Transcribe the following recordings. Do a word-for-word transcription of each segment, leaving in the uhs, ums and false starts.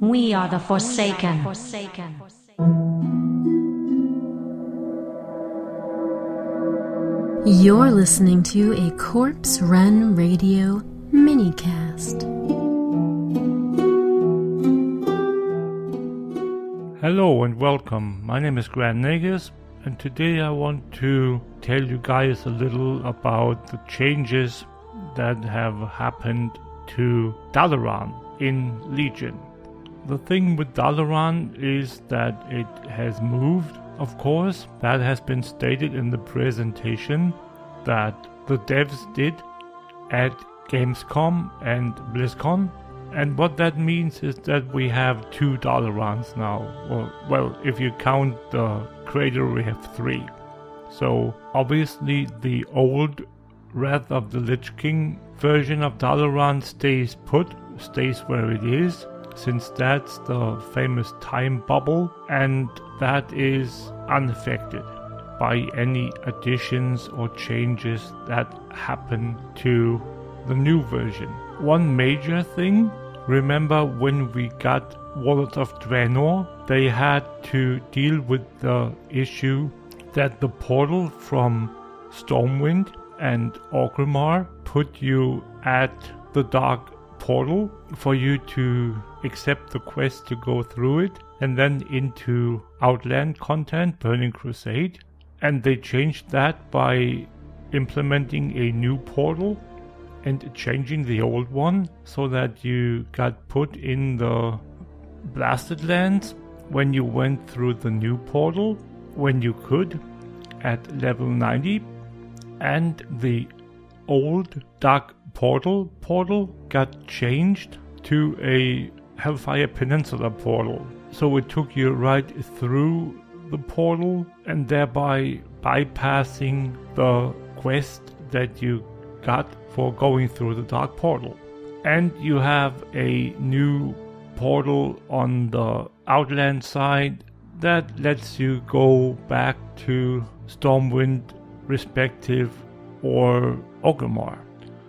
We are the Forsaken. You're listening to a Corpse Run Radio minicast. Hello and welcome. My name is Grant Negus, and today I want to tell you guys a little about the changes that have happened to Dalaran in Legion. The thing with Dalaran is that it has moved, of course. That has been stated in the presentation that the devs did at Gamescom and BlizzCon. And what that means is that we have two Dalarans now. Or, well, if you count the creator, we have three. So, obviously, the old Wrath of the Lich King version of Dalaran stays put, stays where it is, since that's the famous time bubble, and that is unaffected by any additions or changes that happen to the new version. One major thing, remember when we got Warlords of Draenor, they had to deal with the issue that the portal from Stormwind and Orgrimmar put you at the Dark Portal for you to accept the quest to go through it, and then into Outland content, Burning Crusade. And they changed that by implementing a new portal and changing the old one so that you got put in the Blasted Lands when you went through the new portal, when you could, at level ninety. And the old Dark Portal portal got changed to a Hellfire Peninsula portal. So it took you right through the portal and thereby bypassing the quest that you got for going through the Dark Portal. And you have a new portal on the Outland side that lets you go back to Stormwind, respective, or Orgrimmar.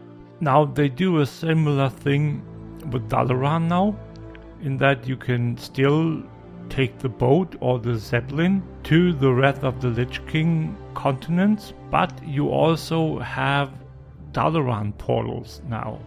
Now they do a similar thing with Dalaran now, in that you can still take the boat or the Zeppelin to the Wrath of the Lich King continents, but you also have Dalaran portals now.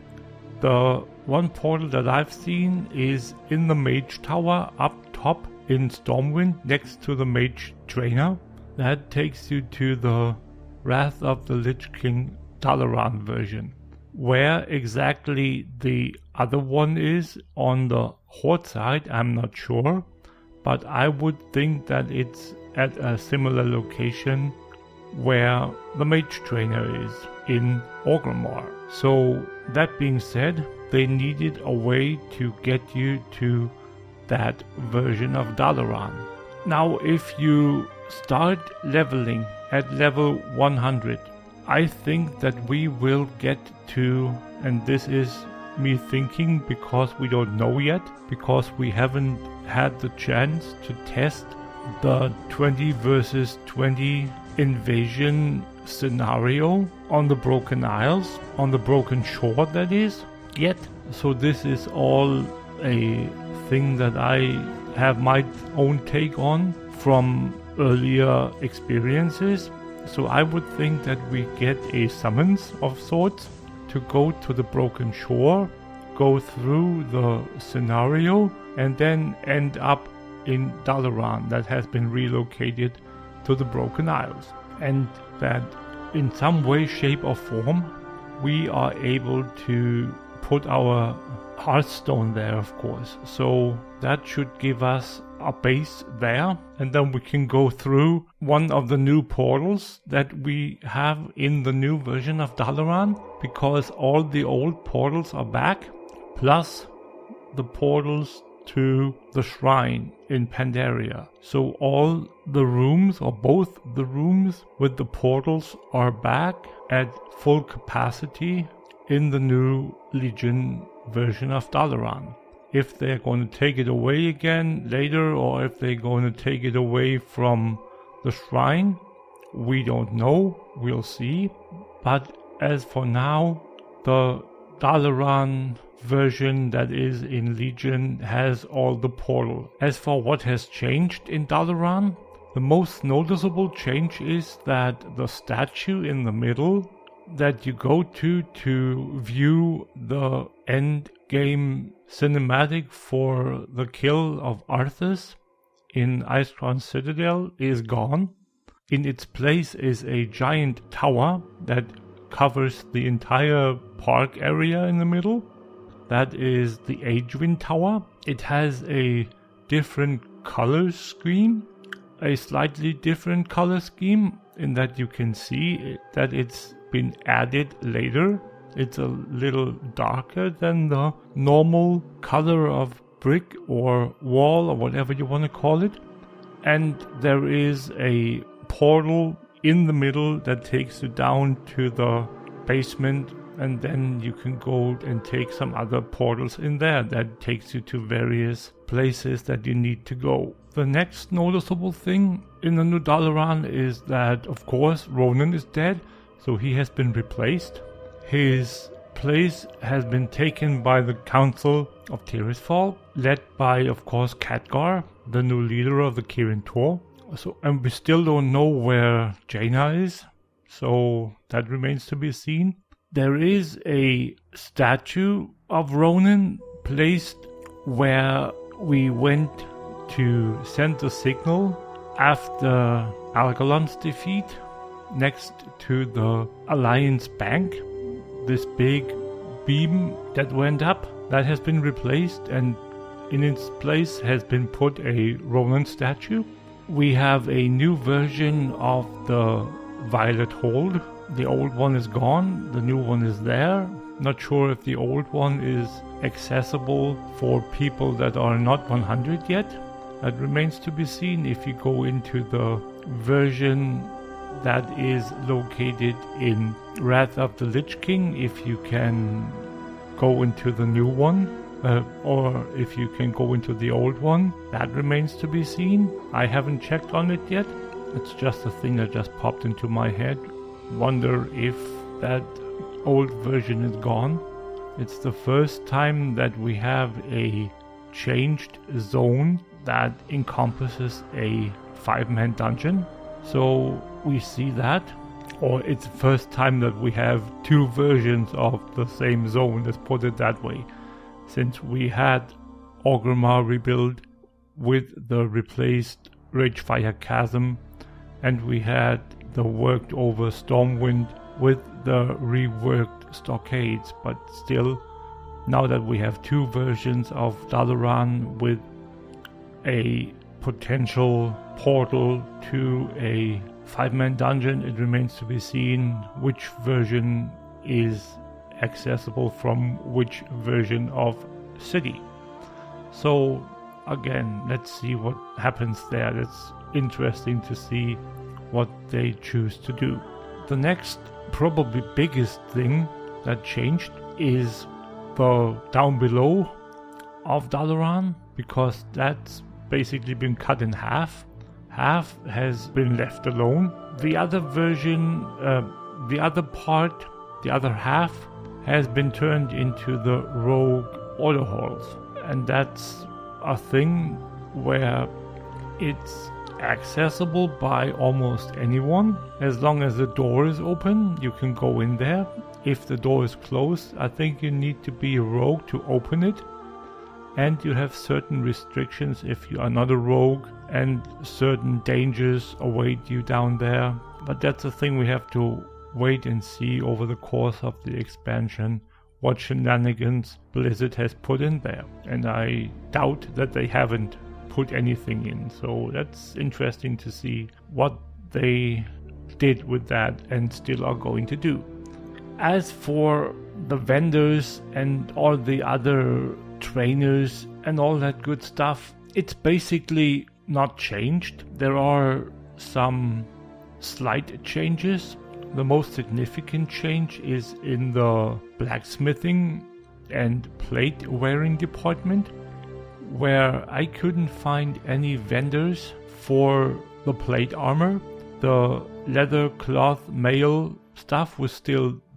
The one portal that I've seen is in the Mage Tower up top in Stormwind next to the Mage Trainer. That takes you to the Wrath of the Lich King Dalaran version. Where exactly the other one is on the Horde side, I'm not sure, but I would think that it's at a similar location where the Mage Trainer is, in Orgrimmar. So that being said, they needed a way to get you to that version of Dalaran. Now if you start leveling at level one hundred, I think that we will get to, and this is me thinking because we don't know yet, because we haven't had the chance to test the twenty versus twenty invasion scenario on the Broken Isles, on the Broken Shore that is, yet. So this is all a thing that I have my own take on from earlier experiences. So I would think that we get a summons of sorts to go to the Broken Shore, go through the scenario, and then end up in Dalaran that has been relocated to the Broken Isles. And that in some way, shape or form, we are able to put our Hearthstone there, of course. So that should give us a base there, and then we can go through one of the new portals that we have in the new version of Dalaran, because all the old portals are back, plus the portals to the shrine in Pandaria. So all the rooms, or both the rooms with the portals, are back at full capacity in the new Legion version of Dalaran. If they're going to take it away again later, or if they're going to take it away from the shrine, we don't know. We'll see. But as for now, the Dalaran version that is in Legion has all the portal. As for what has changed in Dalaran, the most noticeable change is that the statue in the middle that you go to to view the end game cinematic for the kill of Arthas in Icecrown Citadel is gone. In its place is a giant tower that covers the entire park area in the middle. That is the Agewind Tower. It has a different color scheme, a slightly different color scheme in that you can see that it's been added later. It's a little darker than the normal color of brick or wall or whatever you want to call it. And there is a portal in the middle that takes you down to the basement, and then you can go and take some other portals in there that takes you to various places that you need to go. The next noticeable thing in the new Dalaran is that, of course, Ronan is dead, so he has been replaced. His place has been taken by the Council of Tirisfal, led by, of course, Khadgar, the new leader of the Kirin Tor. So, and we still don't know where Jaina is, so that remains to be seen. There is a statue of Ronan placed where we went to send the signal after Algalon's defeat, next to the Alliance Bank. This big beam that went up, that has been replaced, and in its place has been put a Ronan statue. We have a new version of the Violet Hold. The old one is gone, the new one is there. Not sure if the old one is accessible for people that are not one hundred yet. That remains to be seen if you go into the version that is located in Wrath of the Lich King, if you can go into the new one. Uh, or if you can go into the old one, that remains to be seen. I haven't checked on it yet. It's just a thing that just popped into my head. Wonder if that old version is gone. It's the first time that we have a changed zone that encompasses a five-man dungeon. So we see that. Or it's the first time that we have two versions of the same zone, let's put it that way. Since we had Orgrimmar rebuild with the replaced Ragefire Chasm, and we had the worked over Stormwind with the reworked Stockades, but still, now that we have two versions of Dalaran with a potential portal to a five-man dungeon, it remains to be seen which version is accessible from which version of city. So again, let's see what happens there. It's interesting to see what they choose to do. The next, probably biggest thing that changed is the down below of Dalaran, because that's basically been cut in half. Half has been left alone. The other version, uh, the other part, the other half has been turned into the rogue order halls, and that's a thing where it's accessible by almost anyone. As long as the door is open, you can go in there. If the door is closed, I think you need to be a rogue to open it, and you have certain restrictions if you are not a rogue, and certain dangers await you down there. But that's a thing we have to wait and see over the course of the expansion what shenanigans Blizzard has put in there, and I doubt that they haven't put anything in, so that's interesting to see what they did with that and still are going to do. As for the vendors and all the other trainers and all that good stuff, it's basically not changed. There are some slight changes. The most significant change is in the blacksmithing and plate wearing department, where I couldn't find any vendors for the plate armor. The leather cloth mail stuff was still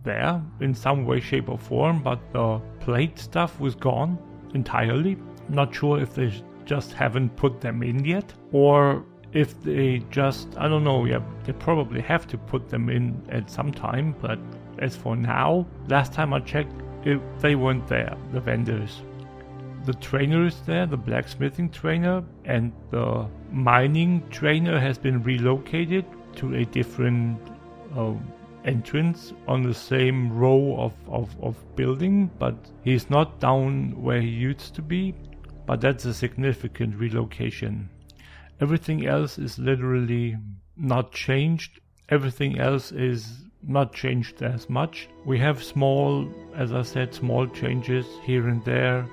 there in some way, shape or form, but the plate stuff was gone entirely. Not sure if they just haven't put them in yet, or if they just, I don't know, yeah, they probably have to put them in at some time, but as for now, last time I checked, it, they weren't there, the vendors. The trainer is there, the blacksmithing trainer, and the mining trainer has been relocated to a different uh, entrance on the same row of, of, of building, but he's not down where he used to be, but that's a significant relocation. Everything else is literally not changed. Everything else is not changed as much. We have small, as I said, small changes here and there.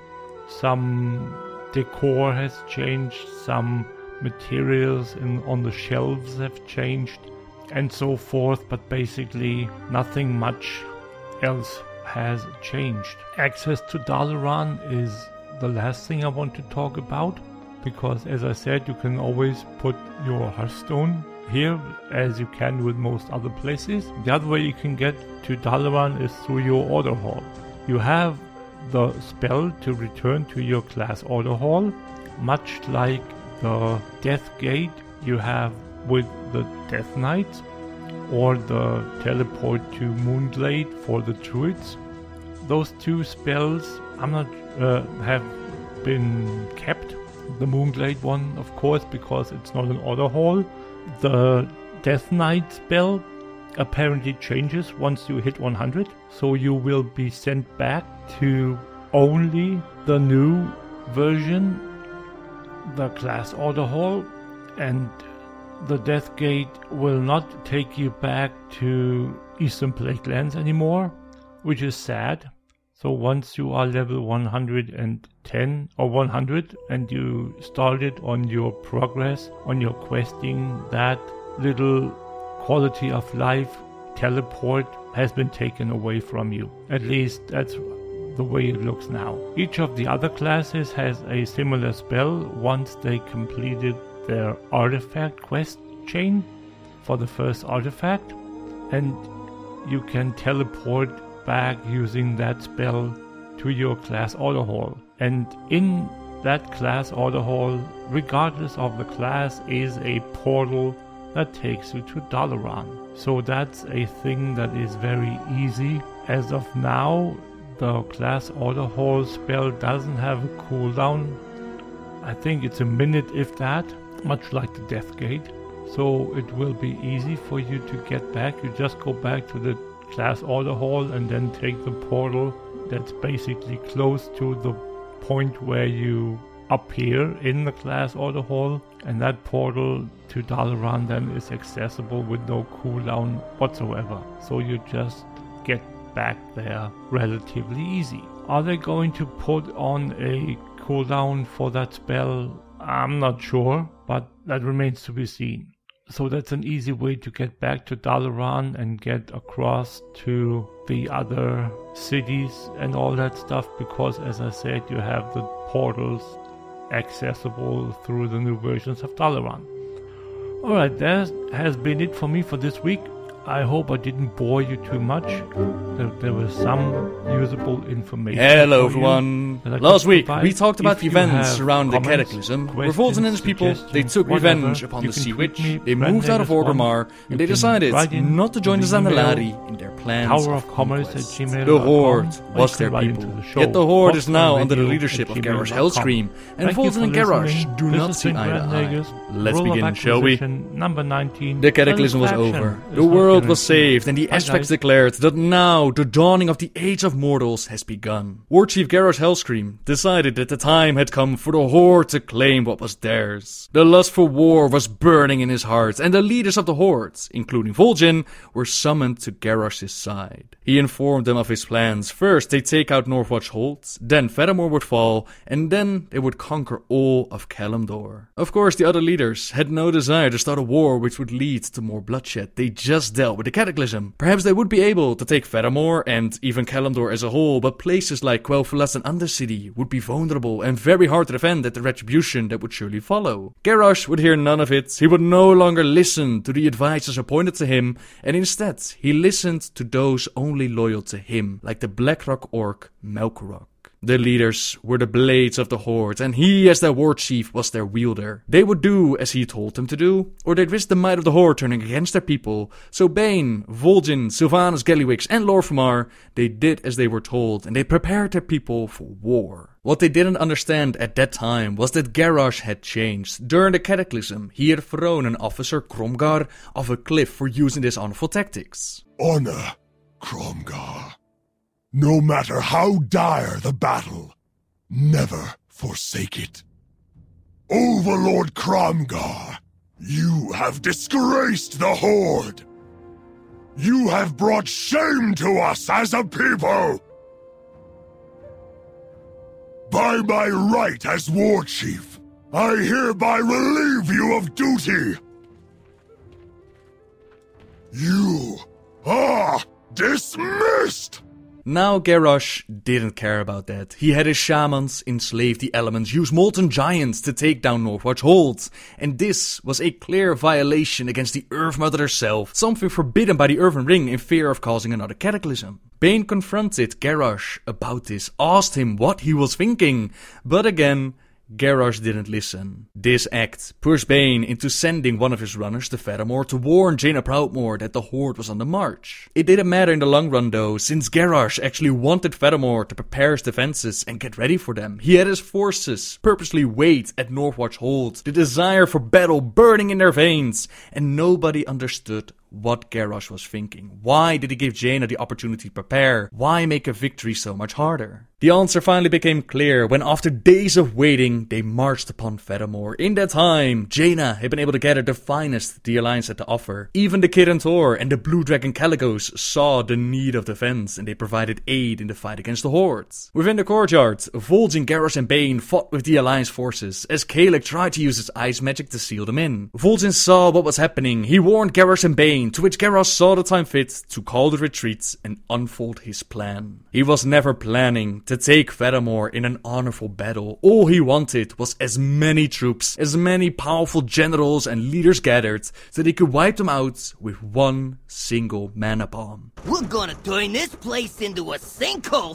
Some decor has changed, some materials in, on the shelves have changed, and so forth, but basically nothing much else has changed. Access to Dalaran is the last thing I want to talk about, because as I said, you can always put your Hearthstone here, as you can with most other places. The other way you can get to Dalaran is through your order hall. You have the spell to return to your class order hall, much like the Death Gate you have with the Death Knights, or the teleport to Moonglade for the Druids. Those two spells I'm not uh, have been kept. The Moonglade one, of course, because it's not an order hall. The Death Knight spell apparently changes once you hit one hundred, so you will be sent back to only the new version, the class order hall, and the Death Gate will not take you back to Eastern Plaguelands anymore, which is sad. So once you are level one hundred ten or one hundred and you started on your progress, on your questing, that little quality of life teleport has been taken away from you. At least that's the way it looks now. Each of the other classes has a similar spell once they completed their artifact quest chain for the first artifact, and you can teleport back using that spell to your class order hall. And in that class order hall, regardless of the class, is a portal that takes you to Dalaran. So that's a thing that is very easy. As of now, the class order hall spell doesn't have a cooldown. I think it's a minute if that, much like the Death Gate. So it will be easy for you to get back. You just go back to the class order hall and then take the portal that's basically close to the point where you appear in the class order hall, and that portal to Dalaran then is accessible with no cooldown whatsoever. So you just get back there relatively easy. Are they going to put on a cooldown for that spell? I'm not sure, but that remains to be seen. So that's an easy way to get back to Dalaran and get across to the other cities and all that stuff, because as I said, you have the portals accessible through the new versions of Dalaran. Alright, that has been it for me for this week. I hope I didn't bore you too much. There, there was some usable information. Hello everyone. Last week we talked about the events around the Cataclysm, where Vol'jin and his people, they took whatever, revenge upon the Sea Witch, me, they moved out of Orgrimmar, and they decided not to join the Zandalari in their plans Tower of of Commerce at conquest. gmail dot com. The Horde was their Right people, into the show. yet the Horde is now Hotspur under the Radio leadership at of gmail Garrosh dot com. Hellscream, and Thank you Vol'jin for and Garrosh listening. do This not has see been eye to Grand eye. Negus. Let's Rule of begin, shall we? Acquisition Number nineteen. The Cataclysm was Satisfaction over. is The not world was guaranteed. saved, and the Bye, Aspects guys. declared that now the dawning of the Age of Mortals has begun. War Chief Garrosh Hellscream decided that the time had come for the Horde to claim what was theirs. The lust for war was burning in his heart, and the leaders of the Horde, including Vol'jin, were summoned to Garrosh's side. He informed them of his plans. First, they'd take out Northwatch Hold, then Fedamore would fall, and then they would conquer all of Kalimdor. Of course, the other leaders had no desire to start a war which would lead to more bloodshed. They just dealt with the Cataclysm. Perhaps they would be able to take Fedamore and even Kalimdor as a whole, but places like Quel'Thalas and Undercity would be vulnerable and very hard to defend at the retribution that would surely follow. Garrosh would hear none of it. He would no longer listen to the advisors appointed to him, and instead he listened to those only loyal to him, like the Blackrock orc Melkorok. The leaders were the blades of the Horde, and he as their war chief was their wielder. They would do as he told them to do, or they'd risk the might of the Horde turning against their people. So Bane, Vol'jin, Sylvanas Gallywix and Lor'themar, they did as they were told, and they prepared their people for war. What they didn't understand at that time was that Garrosh had changed. During the Cataclysm, he had thrown an officer, Cromgar, off a cliff for using dishonorable tactics. Honor, Cromgar. No matter how dire the battle, never forsake it. Overlord Cromgar, you have disgraced the Horde. You have brought shame to us as a people. By my right as war chief, I hereby relieve you of duty. You are dismissed! Now Garrosh didn't care about that. He had his shamans enslave the elements, use molten giants to take down Northwatch holds, and this was a clear violation against the Earth Mother herself, something forbidden by the Earthen Ring in fear of causing another cataclysm. Bane confronted Garrosh about this, asked him what he was thinking, but again, Garrosh didn't listen. This act pushed Bane into sending one of his runners to Fedamore to warn Jaina Proudmoore that the Horde was on the march. It didn't matter in the long run though, since Garrosh actually wanted Fedamore to prepare his defenses and get ready for them. He had his forces purposely wait at Northwatch Hold, the desire for battle burning in their veins, and nobody understood what Garrosh was thinking. Why did he give Jaina the opportunity to prepare? Why make a victory so much harder? The answer finally became clear when after days of waiting, they marched upon Fedamore. In that time, Jaina had been able to gather the finest the Alliance had to offer. Even the Kirin Tor and the Blue Dragon Calicos saw the need of defense, and they provided aid in the fight against the Hordes. Within the courtyard, Vol'jin, Garrosh and Bane fought with the Alliance forces, as Kalek tried to use his ice magic to seal them in. Vol'jin saw what was happening. He warned Garrosh and Bane, to which Garrosh saw the time fit to call the retreat and unfold his plan. He was never planning to take Fedamore in an honorable battle. All he wanted was as many troops, as many powerful generals and leaders gathered, so they could wipe them out with one single mana bomb. We're gonna turn this place into a sinkhole!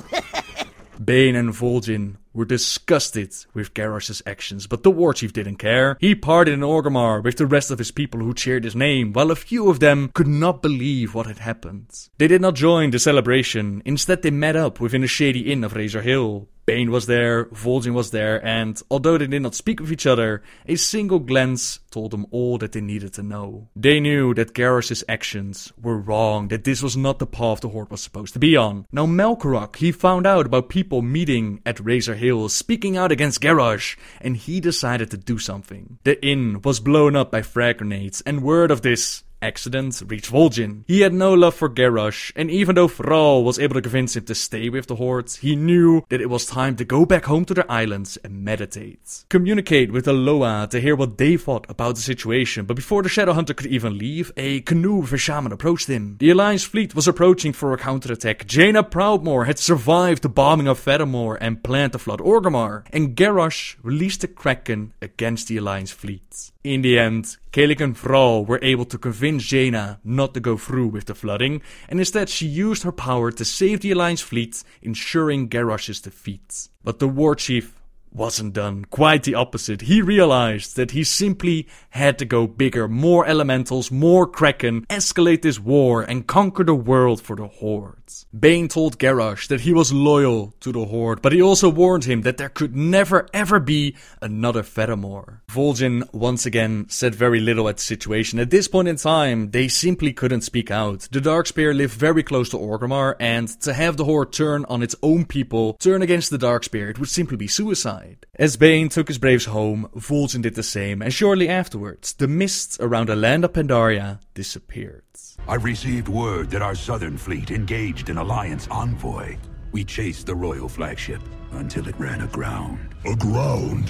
Bane and Vol'jin were disgusted with Garrosh's actions, but the war chief didn't care. He partied in Orgrimmar with the rest of his people who cheered his name, while a few of them could not believe what had happened. They did not join the celebration. Instead, they met up within a shady inn of Razor Hill. Bane was there, Vol'jin was there, and although they did not speak with each other, a single glance told them all that they needed to know. They knew that Garrosh's actions were wrong, that this was not the path the Horde was supposed to be on. Now Melkorok, he found out about people meeting at Razor Hill, speaking out against Garrosh, and he decided to do something. The inn was blown up by frag grenades, and word of this accident reached Vol'jin. He had no love for Garrosh, and even though Thrall was able to convince him to stay with the Horde, he knew that it was time to go back home to their islands and meditate. Communicate with the Loa to hear what they thought about the situation, but before the Shadow Hunter could even leave, a canoe with a shaman approached him. The Alliance fleet was approaching for a counterattack. Jaina Proudmoore had survived the bombing of Fedamore and planned to flood Orgrimmar, and Garrosh released the Kraken against the Alliance fleet. In the end, Kalek and Thrall were able to convince Jaina not to go through with the flooding, and instead she used her power to save the Alliance fleet, ensuring Garrosh's defeat. But the war chief wasn't done. Quite the opposite. He realized that he simply had to go bigger, more elementals, more Kraken, escalate this war, and conquer the world for the Horde. Bane told Garrosh that he was loyal to the Horde, but he also warned him that there could never ever be another Fedamore. Vol'jin once again said very little at the situation. At this point in time, they simply couldn't speak out. The Darkspear lived very close to Orgrimmar, and to have the Horde turn on its own people, turn against the Darkspear, it would simply be suicide. As Bane took his braves home, Vol'jin did the same, and shortly afterwards, the mist around the land of Pandaria disappeared. I received word that our southern fleet engaged an Alliance envoy. We chased the royal flagship until it ran aground. Aground?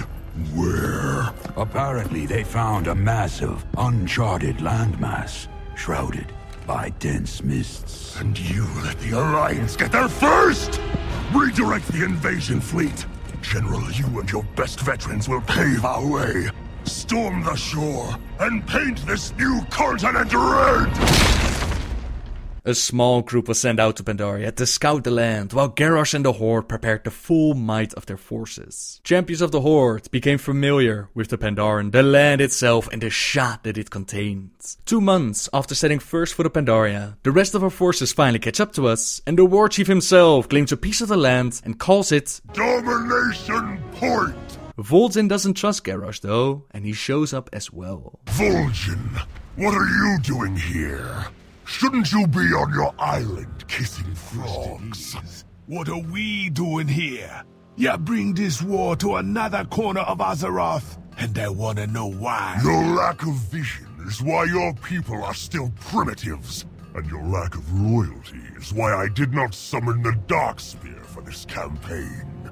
Where? Apparently they found a massive, uncharted landmass, shrouded by dense mists. And you let the Alliance get there first! Redirect the invasion fleet! General, you and your best veterans will pave our way. Storm the shore, and paint this new continent red! A small group was sent out to Pandaria to scout the land, while Garrosh and the Horde prepared the full might of their forces. Champions of the Horde became familiar with the Pandaren, the land itself, and the shot that it contained. Two months after setting first foot of Pandaria, the rest of our forces finally catch up to us, and the War Chief himself claims a piece of the land and calls it Domination Point! Vol'jin doesn't trust Garrosh though, and he shows up as well. Vol'jin, what are you doing here? Shouldn't you be on your island kissing frogs? What are we doing here? You bring this war to another corner of Azeroth, and I wanna know why. Your lack of vision is why your people are still primitives, and your lack of loyalty is why I did not summon the Darkspear for this campaign.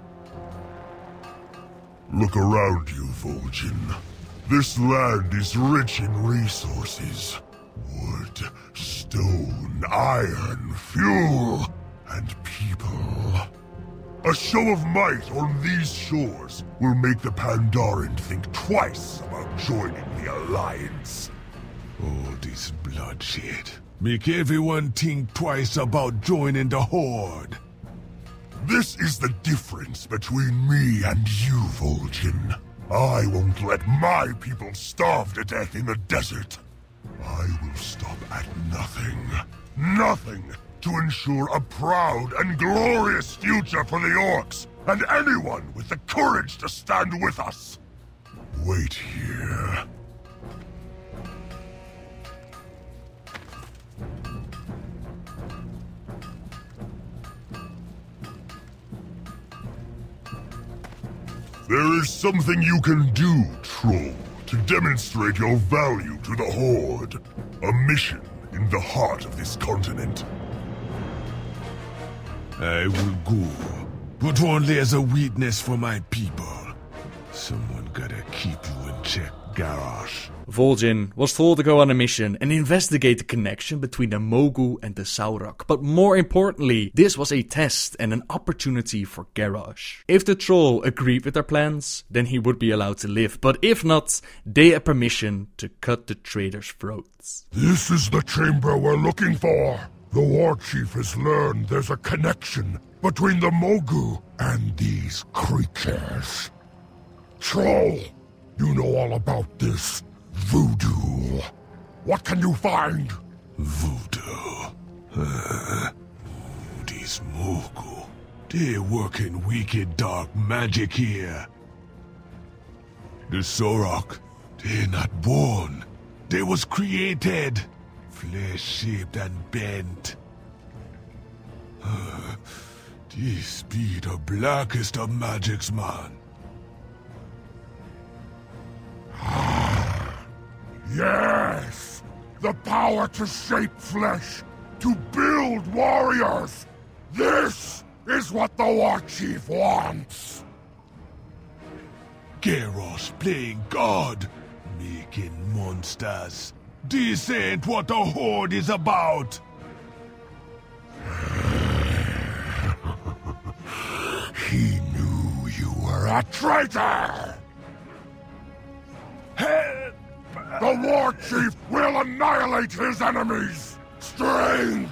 Look around you, Vol'jin. This land is rich in resources. Wood, stone, iron, fuel, and people. A show of might on these shores will make the Pandaren think twice about joining the Alliance. Oh, this bloodshed. Make everyone think twice about joining the Horde. This is the difference between me and you, Vol'jin. I won't let my people starve to death in the desert. I will stop at nothing, nothing, to ensure a proud and glorious future for the Orcs, and anyone with the courage to stand with us. Wait here. There is something you can do, Troll, to demonstrate your value to the Horde. A mission in the heart of this continent. I will go, but only as a witness for my people. Someone gotta keep you in check, Garrosh. Vol'jin was told to go on a mission and investigate the connection between the Mogu and the Saurok, but more importantly, this was a test and an opportunity for Garrosh. If the troll agreed with their plans, then he would be allowed to live, but if not, they had permission to cut the traitors' throats. This is the chamber we're looking for. The War Chief has learned there's a connection between the Mogu and these creatures. Troll, you know all about this. Voodoo. What can you find? Voodoo. Uh, these Mogu. They're working wicked dark magic here. The Saurok, they're not born. They was created. Flesh-shaped and bent. Uh, these be the blackest of magics, man. Yes! The power to shape flesh, to build warriors! This is what the War Chief wants! Garrosh playing God, making monsters. This ain't what the Horde is about! He knew you were a traitor! Help! The War Chief will annihilate his enemies! Strange!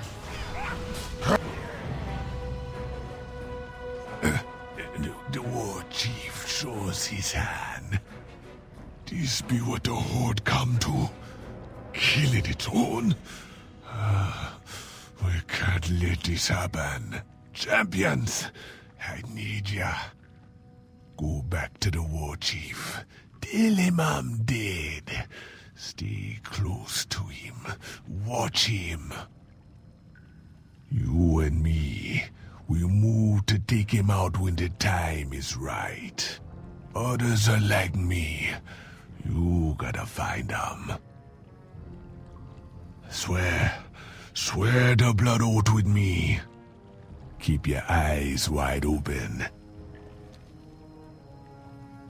The War Chief shows his hand. This be what the Horde come to? Killing its own? Uh, we can't let this happen. Champions, I need ya. Go back to the War Chief. Tell him I'm dead. Stay close to him. Watch him. You and me, we move to take him out when the time is right. Others are like me. You gotta find them. Swear. Swear the blood oath with me. Keep your eyes wide open.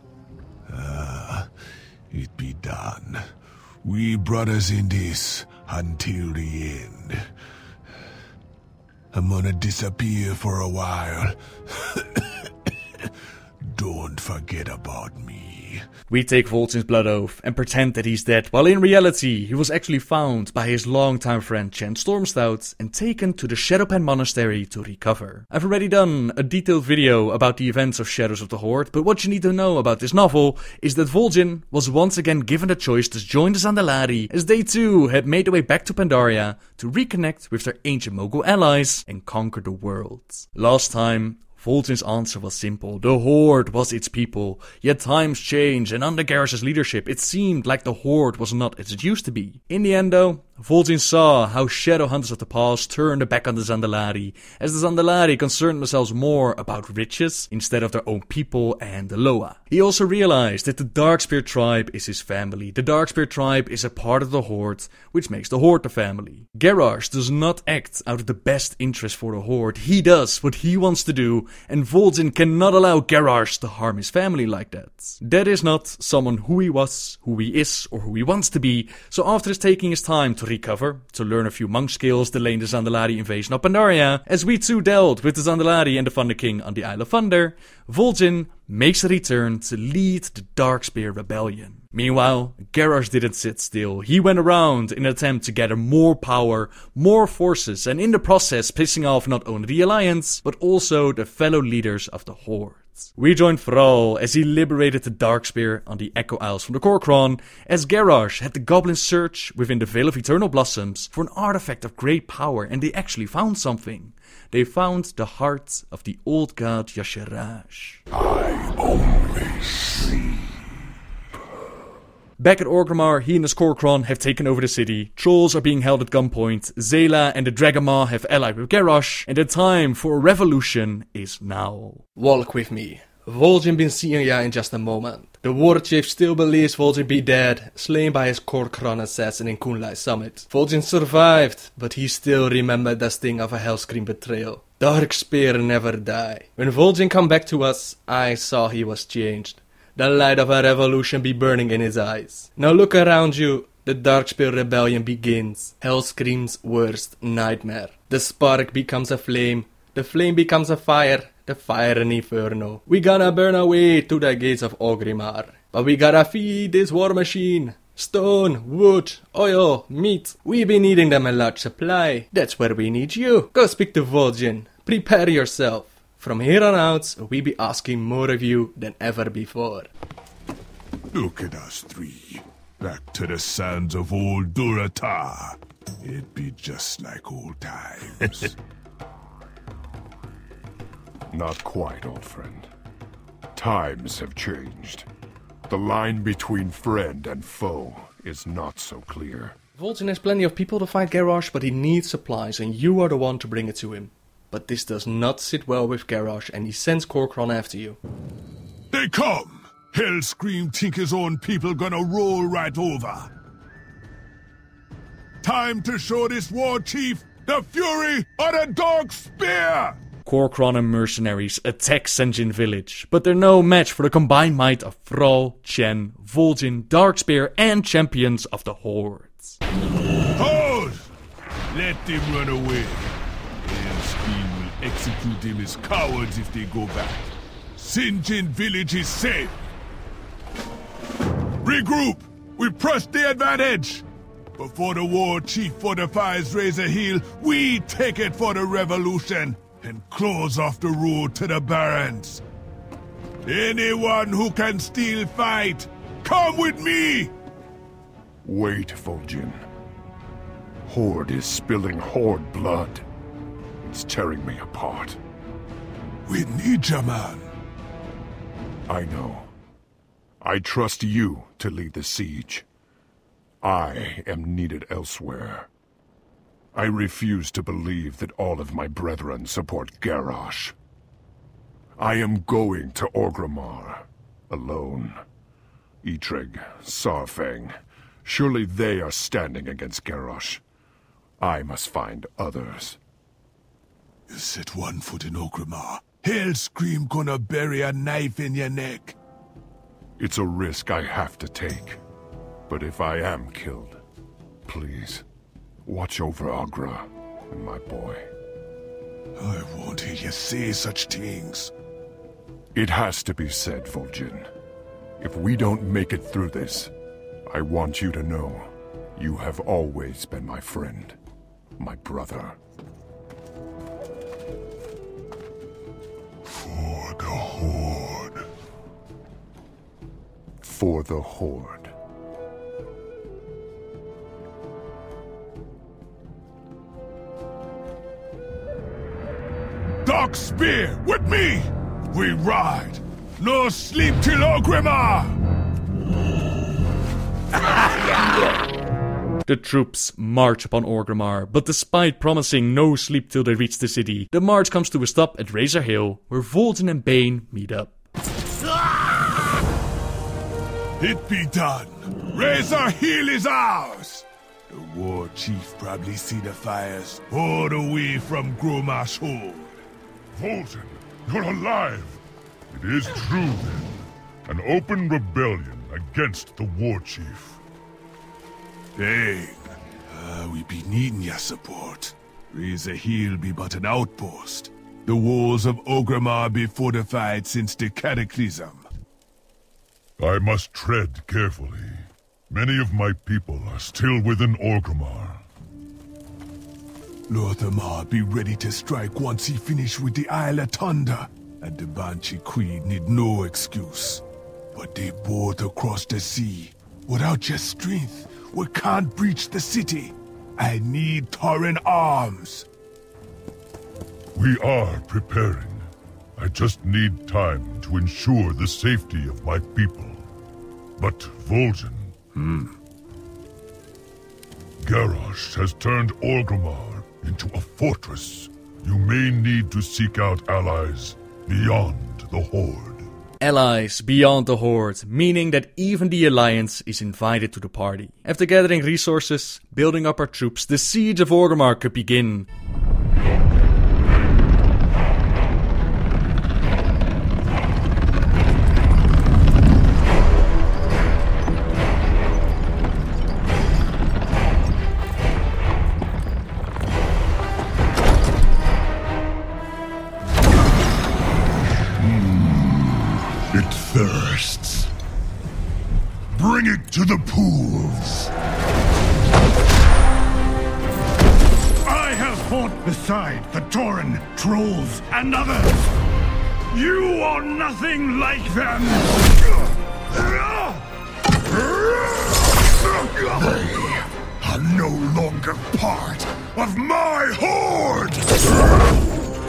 Ah, uh, it be done. We brothers in this, until the end. I'm gonna disappear for a while. Don't forget about me. We take Vol'jin's blood oath and pretend that he's dead, while in reality he was actually found by his longtime friend Chen Stormstout and taken to the Shadowpen Monastery to recover. I've already done a detailed video about the events of Shadows of the Horde, but what you need to know about this novel is that Vol'jin was once again given the choice to join the Zandalari, as they too had made their way back to Pandaria to reconnect with their ancient Mogul allies and conquer the world. Last time, Vol'jin's answer was simple. The Horde was its people. Yet times change, and under Garrosh's leadership, it seemed like the Horde was not as it used to be. In the end though, Vol'jin saw how Shadow Hunters of the past turned their back on the Zandalari, as the Zandalari concerned themselves more about riches instead of their own people and the Loa. He also realized that the Darkspear tribe is his family. The Darkspear tribe is a part of the Horde, which makes the Horde the family. Garrosh does not act out of the best interest for the Horde. He does what he wants to do, and Vol'jin cannot allow Garrosh to harm his family like that. That is not someone who he was, who he is, or who he wants to be, so after his taking his time to recover, to learn a few monk skills delaying the Zandalari invasion of Pandaria, as we too dealt with the Zandalari and the Thunder King on the Isle of Thunder, Vol'jin makes a return to lead the Darkspear Rebellion. Meanwhile, Garrosh didn't sit still. He went around in an attempt to gather more power, more forces, and in the process pissing off not only the Alliance, but also the fellow leaders of the Horde. We joined Thrall as he liberated the Darkspear on the Echo Isles from the Kor'kron, as Garrosh had the goblins search within the Veil of Eternal Blossoms for an artifact of great power, and they actually found something. They found the heart of the old god Y'Shaarj. I only sleep. Back at Orgrimmar, he and his Kor'kron have taken over the city, trolls are being held at gunpoint, Zayla and the Dragonmaw have allied with Garrosh, and the time for a revolution is now. Walk with me. Vol'jin been seeing ya in just a moment. The war chief still believes Vol'jin be dead, slain by his Kor'kron assassin in Kunlai Summit. Vol'jin survived, but he still remembered the sting of a Hellscream betrayal. Darkspear never die. When Vol'jin come back to us, I saw he was changed. The light of a revolution be burning in his eyes. Now look around you. The Darkspear rebellion begins. Hellscream's worst nightmare. The spark becomes a flame. The flame becomes a fire. The fire an inferno. We gonna burn our way to the gates of Orgrimmar. But we gotta feed this war machine. Stone, wood, oil, meat. We be needing them in large supply. That's where we need you. Go speak to Vol'jin. Prepare yourself. From here on out, we be asking more of you than ever before. Look at us three. Back to the sands of old Durotar. It'd be just like old times. Not quite, old friend. Times have changed. The line between friend and foe is not so clear. Vol'jin has plenty of people to fight Garrosh, but he needs supplies, and you are the one to bring it to him. But this does not sit well with Garrosh, and he sends Kor'kron after you. They come! Hellscream think his own people gonna roll right over. Time to show this war chief the fury of the Darkspear! Kor'kron and mercenaries attack Sen'jin village, but they're no match for the combined might of Thrall, Chen, Vol'jin, Darkspear, and champions of the Horde. Hold! Let them run away. Hellscream will execute them as cowards if they go back. Sen'jin village is safe. Regroup! We press the advantage! Before the war chief fortifies Razor Hill, we take it for the revolution and close off the road to the barrens. Anyone who can still fight, come with me! Wait, Vol'jin. Horde is spilling Horde blood. It's tearing me apart. We need you, man. I know. I trust you to lead the siege. I am needed elsewhere. I refuse to believe that all of my brethren support Garrosh. I am going to Orgrimmar, alone. Eitrigg, Saurfang, surely they are standing against Garrosh. I must find others. You set one foot in Orgrimmar, Hellscream gonna bury a knife in your neck. It's a risk I have to take. But if I am killed, please, Watch over Agra and my boy. I won't hear you say such things. It has to be said, Vol'jin. If we don't make it through this, I want you to know you have always been my friend, my brother. For the Horde. For the Horde. Dark Spear, with me! We ride! No sleep till Orgrimmar! The troops march upon Orgrimmar, but despite promising no sleep till they reach the city, the march comes to a stop at Razor Hill, where Vol'jin and Bane meet up. It be done. Razor Hill is ours! The war chief probably see the fires all the way from Gromar's Horde. Vol'jin, you're alive! It is true, then. An open rebellion against the war chief. Dang. Uh, we be needing your support. Razor Hill be but an outpost. The walls of Orgrimmar be fortified since the Cataclysm. I must tread carefully. Many of my people are still within Orgrimmar. Lor'themar be ready to strike once he finish with the Isle of Thunder, and the Banshee Queen need no excuse. But they both across the sea. Without your strength, we can't breach the city. I need Tauren arms. We are preparing. I just need time to ensure the safety of my people. But Vol'jin... Hmm. Garrosh has turned Orgrimmar into a fortress. You may need to seek out allies beyond the Horde. Allies beyond the Horde, meaning that even the Alliance is invited to the party. After gathering resources, building up our troops, the siege of Orgrimmar could begin. Thirsts. Bring it to the pools. I have fought beside the Tauren, trolls, and others. You are nothing like them. They are no longer part of my horde.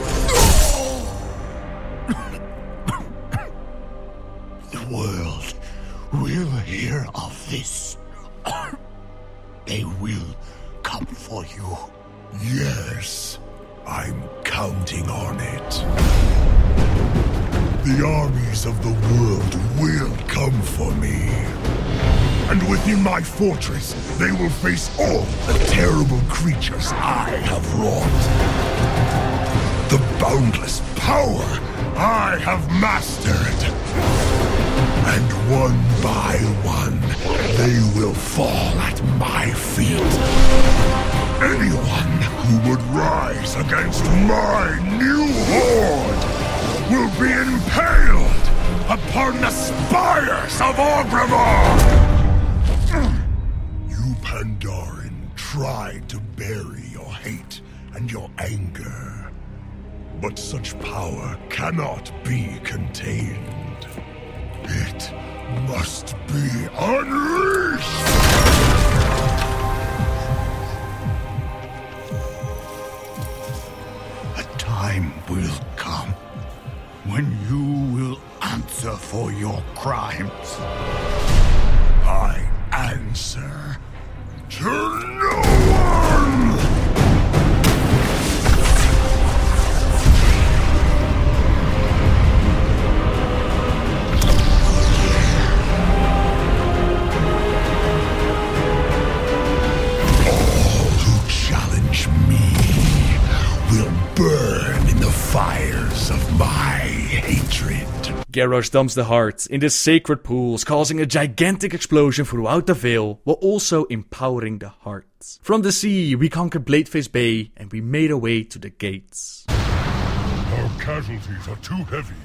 The world will hear of this. They will come for you. Yes, I'm counting on it. The armies of the world will come for me. And within my fortress, they will face all the terrible creatures I have wrought. The boundless power I have mastered. And one by one, they will fall at my feet. Anyone who would rise against my new horde will be impaled upon the spires of Orgrimmar! You Pandaren tried to bury your hate and your anger. But such power cannot be contained. It must be unleashed! A time will come when you will answer for your crimes. I answer to no one! Burn in the fires of my hatred. Garrosh dumps the heart in the sacred pools, causing a gigantic explosion throughout the Vale, while also empowering the heart. From the sea, we conquered Bladeface Bay, and we made our way to the gates. Our casualties are too heavy.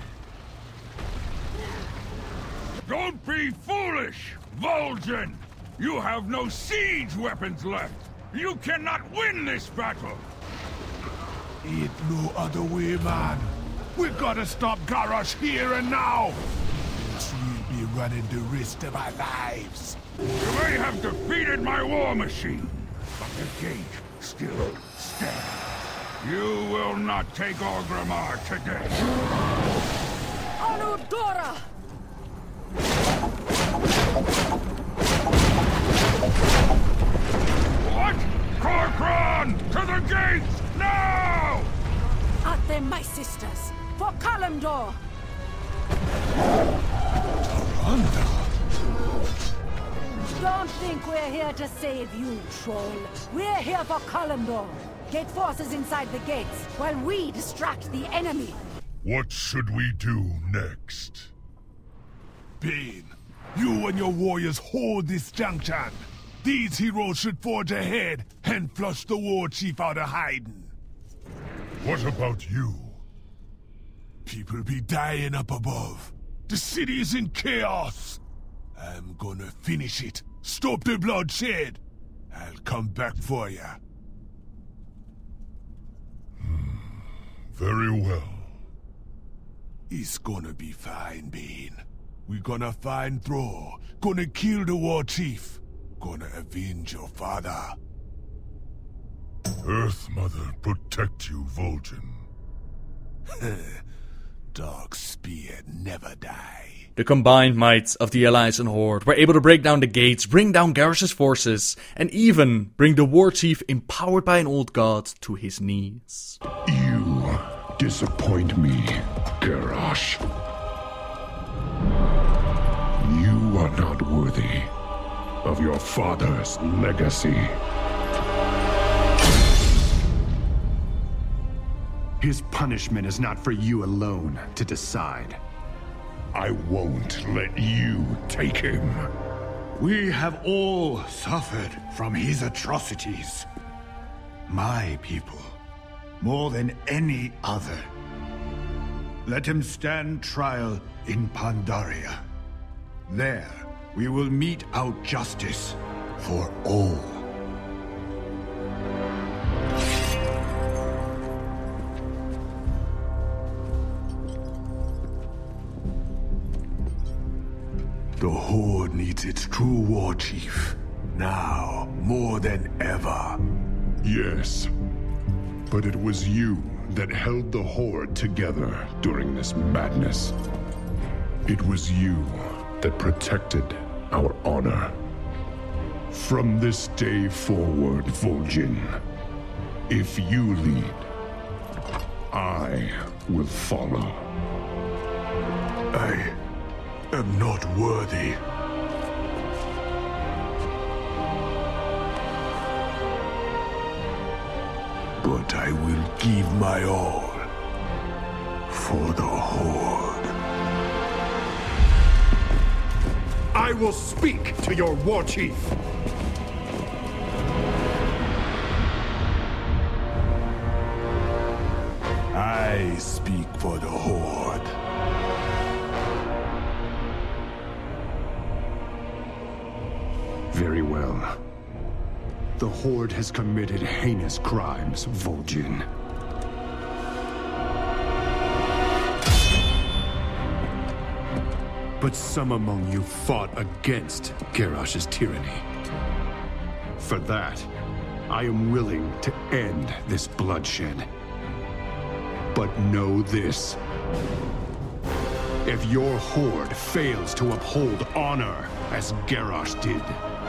Don't be foolish, Vol'jin! You have no siege weapons left! You cannot win this battle! Ain't no other way, man. We gotta stop Garrosh here and now! Else we'll be running the rest of our lives. You may have defeated my war machine, but the gate still stands. You will not take Orgrimmar today. Onudora! What? Kor'kron! To the gates! Now! At them, my sisters! For Kalimdor! Don't think we're here to save you, troll. We're here for Kalimdor. Get forces inside the gates, while we distract the enemy. What should we do next? Bane, you and your warriors hold this junction. These heroes should forge ahead and flush the war chief out of hiding. What about you? People be dying up above. The city is in chaos. I'm gonna finish it. Stop the bloodshed. I'll come back for ya. Hmm. Very well. It's gonna be fine, Bane. We're gonna find Thrall. Gonna kill the war chief. Gonna avenge your father. Earth Mother protect you, Vol'jin. Dark Spear never die. The combined might of the Alliance and Horde were able to break down the gates, bring down Garrosh's forces, and even bring the war chief empowered by an old god to his knees. You disappoint me, Garrosh. You are not worthy of your father's legacy. His punishment is not for you alone to decide. I won't let you take him. We have all suffered from his atrocities. My people, more than any other. Let him stand trial in Pandaria. There, we will mete out justice for all. The Horde needs its true war chief. Now, more than ever. Yes. But it was you that held the Horde together during this madness. It was you that protected our honor. From this day forward, Vol'jin, if you lead, I will follow. I am not worthy. But I will give my all for the Horde. I will speak to your war chief. I speak for the Horde. Very well. The Horde has committed heinous crimes, Vol'jin. But some among you fought against Garrosh's tyranny. For that, I am willing to end this bloodshed. But know this. If your Horde fails to uphold honor as Garrosh did,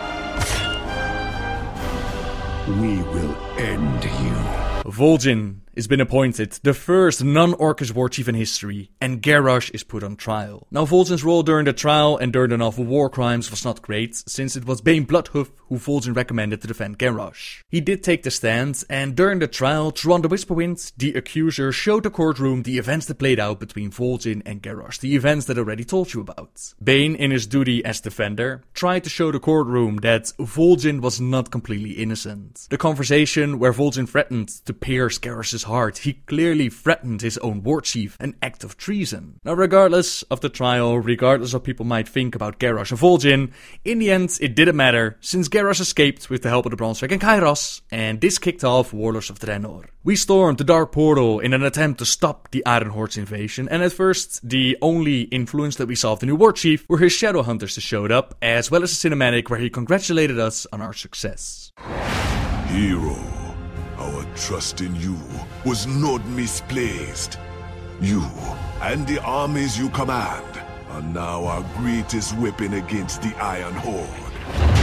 we will end you. Vol'jin has been appointed the first non-Orcish war chief in history, and Garrosh is put on trial. Now Vol'jin's role during the trial and during the novel War Crimes was not great, since it was Bane Bloodhoof who Vol'jin recommended to defend Garrosh. He did take the stand, and during the trial, Thrawn the Whisperwind, the accuser, showed the courtroom the events that played out between Vol'jin and Garrosh, the events that I already told you about. Bane, in his duty as defender, tried to show the courtroom that Vol'jin was not completely innocent. The conversation where Vol'jin threatened to pierce Garrosh's heart, he clearly threatened his own war chief, an act of treason. Now regardless of the trial, regardless of what people might think about Garrosh and Vol'jin, in the end it didn't matter, since Garrosh escaped with the help of the Bronze Dragon Kairos, and this kicked off Warlords of Draenor. We stormed the Dark Portal in an attempt to stop the Iron Horde's invasion, and at first the only influence that we saw of the new war chief were his shadow hunters that showed up, as well as a cinematic where he congratulated us on our success. Hero, our trust in you was not misplaced. You and the armies you command are now our greatest weapon against the Iron Horde.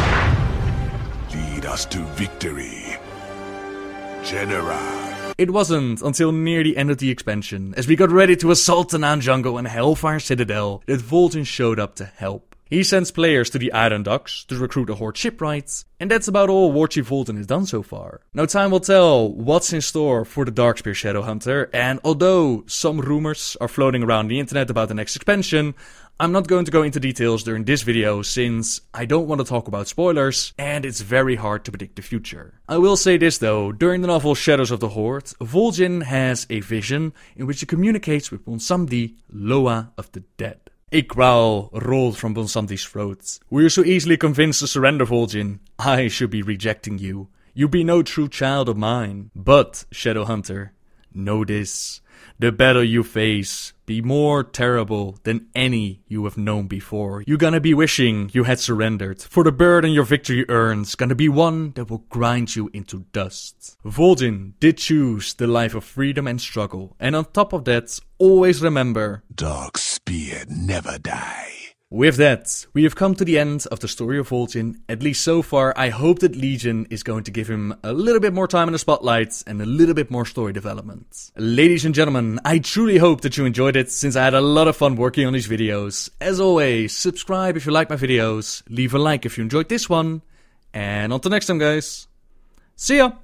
Lead us to victory, General. It wasn't until near the end of the expansion, as we got ready to assault the Naan Jungle and Hellfire Citadel, that Vol'jin showed up to help. He sends players to the Iron Docks to recruit the Horde shipwrights, and that's about all Warchief Vol'jin has done so far. Now time will tell what's in store for the Darkspear Shadowhunter, and although some rumors are floating around the internet about the next expansion, I'm not going to go into details during this video since I don't want to talk about spoilers and it's very hard to predict the future. I will say this though, during the novel Shadows of the Horde, Vol'jin has a vision in which he communicates with Bонsamdi, Loa of the Dead. A growl rolled from Bonsamdi's throat. We're so easily convinced to surrender, Vol'jin. I should be rejecting you. You be no true child of mine. But, Shadowhunter, know this. The battle you face be more terrible than any you have known before. You're gonna be wishing you had surrendered, for the burden your victory earns gonna be one that will grind you into dust. Vol'jin did choose the life of freedom and struggle, and on top of that, always remember, Darkspear never die. With that, we have come to the end of the story of Vol'jin. At least so far, I hope that Legion is going to give him a little bit more time in the spotlight and a little bit more story development. Ladies and gentlemen, I truly hope that you enjoyed it, since I had a lot of fun working on these videos. As always, subscribe if you like my videos, leave a like if you enjoyed this one, and until next time guys, see ya!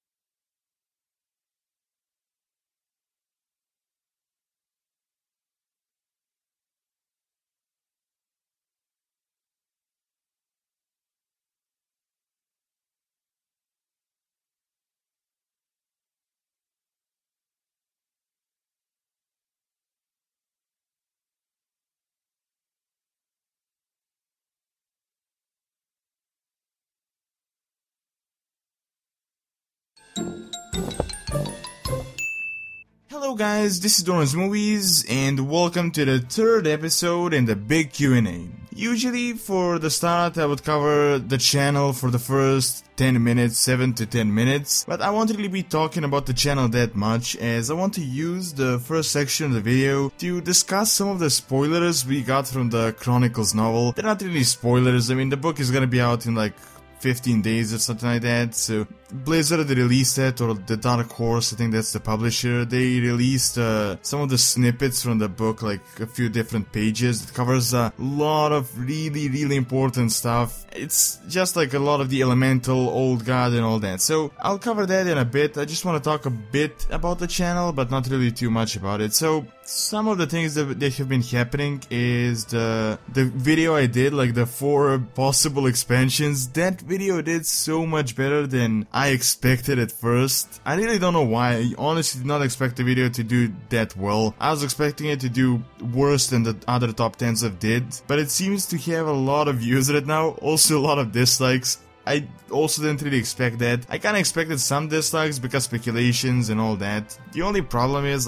Hello guys, this is Doran's Movies, and welcome to the third episode in the big Q and A. Usually, for the start, I would cover the channel for the first ten minutes, seven to ten minutes, but I won't really be talking about the channel that much, as I want to use the first section of the video to discuss some of the spoilers we got from the Chronicles novel. They're not really spoilers, I mean, the book is gonna be out in like fifteen days or something like that, so Blizzard released it, or the Dark Horse, I think that's the publisher. They released uh, some of the snippets from the book, like a few different pages. It covers a lot of really, really important stuff. It's just like a lot of the elemental, old god and all that. So I'll cover that in a bit. I just want to talk a bit about the channel, but not really too much about it. So some of the things that, that have been happening is the the video I did, like the four possible expansions. That video did so much better than I expected at first. I really don't know why. I honestly did not expect the video to do that well. I was expecting it to do worse than the other top tens have did, but it seems to have a lot of views right now, also a lot of dislikes. I also didn't really expect that. I kinda expected some dislikes because speculations and all that. The only problem is, like,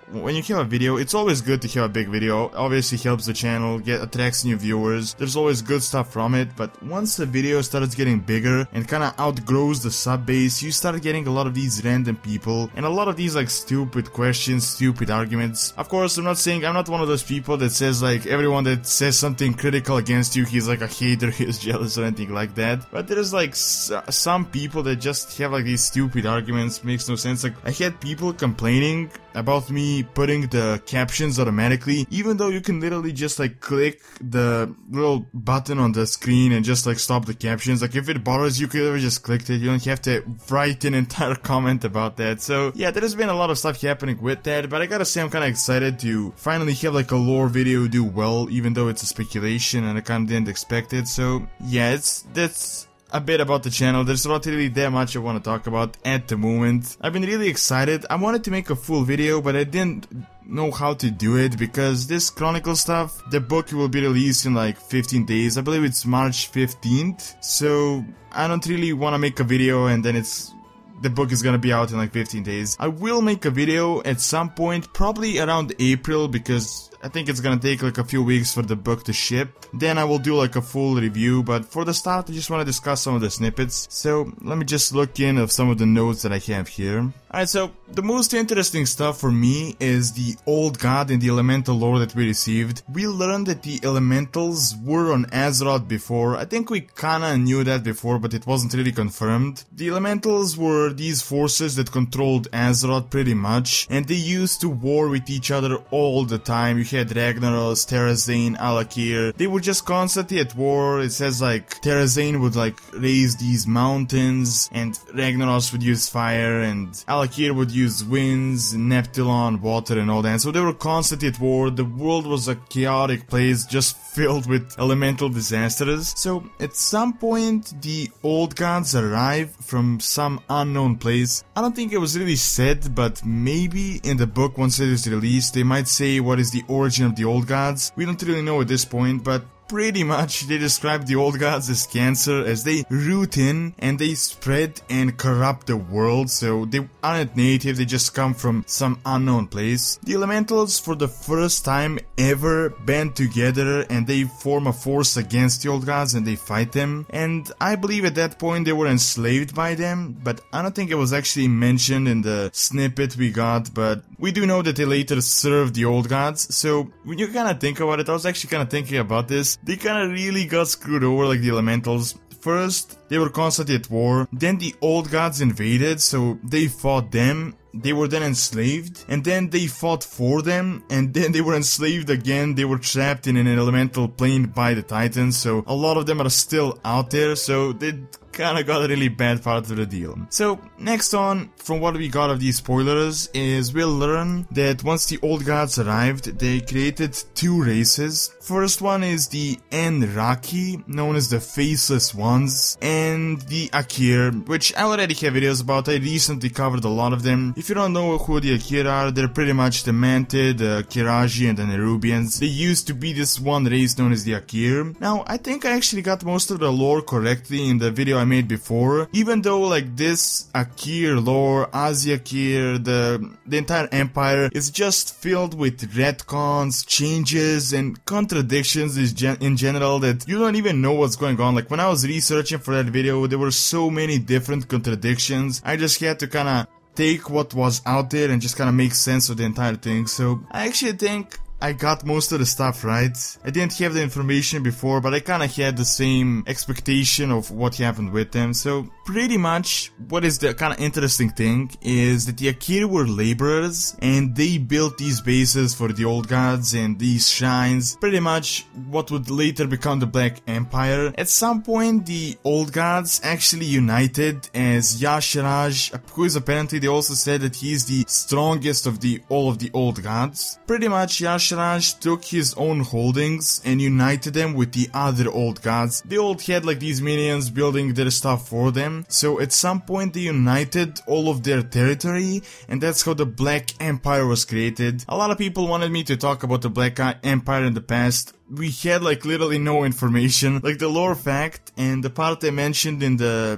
when you have a video, it's always good to have a big video. Obviously helps the channel, get attracts new viewers. There's always good stuff from it, but once the video starts getting bigger and kind of outgrows the sub base, you start getting a lot of these random people and a lot of these like stupid questions, stupid arguments. Of course, I'm not saying, I'm not one of those people that says like everyone that says something critical against you, he's like a hater, he's jealous or anything like that. But there's like s some people that just have like these stupid arguments, makes no sense. Like I had people complaining about me putting the captions automatically, even though you can literally just like click the little button on the screen and just like stop the captions. Like if it bothers you, you could just click it. You don't have to write an entire comment about that. So yeah, there's been a lot of stuff happening with that, but I gotta say I'm kind of excited to finally have like a lore video do well, even though it's a speculation and I kind of didn't expect it. So yeah, it's that's a bit about the channel. There's not really that much I want to talk about at the moment. I've been really excited. I wanted to make a full video, but I didn't know how to do it because this Chronicle stuff, the book will be released in like fifteen days. I believe it's March fifteenth. So I don't really want to make a video and then it's the book is gonna be out in like fifteen days. I will make a video at some point, probably around April, because I think it's gonna take like a few weeks for the book to ship. Then I will do like a full review, but for the start I just want to discuss some of the snippets. So let me just look in of some of the notes that I have here. Alright, so the most interesting stuff for me is the Old God and the Elemental lore that we received. We learned that the Elementals were on Azeroth before. I think we kinda knew that before, but it wasn't really confirmed. The Elementals were these forces that controlled Azeroth pretty much, and they used to war with each other all the time. You had Ragnaros, Terrazane, Alakir. They were just constantly at war. It says like Terrazane would like raise these mountains, and Ragnaros would use fire, and Alakir would use winds, Neptulon, water and all that. So they were constantly at war. The world was a chaotic place just filled with elemental disasters. So at some point the Old Gods arrive from some unknown place. I don't think it was really said, but maybe in the book once it is released they might say what is the origin of the Old Gods. We don't really know at this point, but pretty much they describe the Old Gods as cancer, as they root in and they spread and corrupt the world. So they aren't native, they just come from some unknown place. The Elementals for the first time ever band together and they form a force against the Old Gods and they fight them. And I believe at that point they were enslaved by them, but I don't think it was actually mentioned in the snippet we got, but we do know that they later served the Old Gods. So when you kind of think about it, I was actually kind of thinking about this. They kind of really got screwed over like the Elementals. First, they were constantly at war, then the Old Gods invaded, so they fought them. They were then enslaved, and then they fought for them, and then they were enslaved again. They were trapped in an elemental plane by the Titans, so a lot of them are still out there, so they kinda got a really bad part of the deal. So, next on, from what we got of these spoilers, is we'll learn that once the Old Gods arrived, they created two races. First one is the Enraki, known as the Faceless Ones, and the Akir, which I already have videos about. I recently covered a lot of them. If you don't know who the Akir are, they're pretty much the Mantid, the Kiraji, and the Nerubians. They used to be this one race known as the Akir. Now, I think I actually got most of the lore correctly in the video I made before, even though like this Akir lore, Azi-Akir, the, the entire empire is just filled with retcons, changes, and contradictions in general that you don't even know what's going on. Like when I was researching for that video, there were so many different contradictions. I just had to kind of take what was out there and just kind of make sense of the entire thing. So I actually think I got most of the stuff right. I didn't have the information before, but I kinda had the same expectation of what happened with them. So pretty much what is the kinda interesting thing is that the Akir were laborers and they built these bases for the Old Gods and these shrines, pretty much what would later become the Black Empire. At some point the Old Gods actually united as Y'Shaarj, who is apparently, they also said that he is the strongest of the all of the Old Gods. Pretty much Y'Shaarj took his own holdings and united them with the other Old Gods. They all had like these minions building their stuff for them, so at some point they united all of their territory, and that's how the Black Empire was created. A lot of people wanted me to talk about the Black Empire in the past. We had like literally no information, like the lore fact and the part I mentioned in the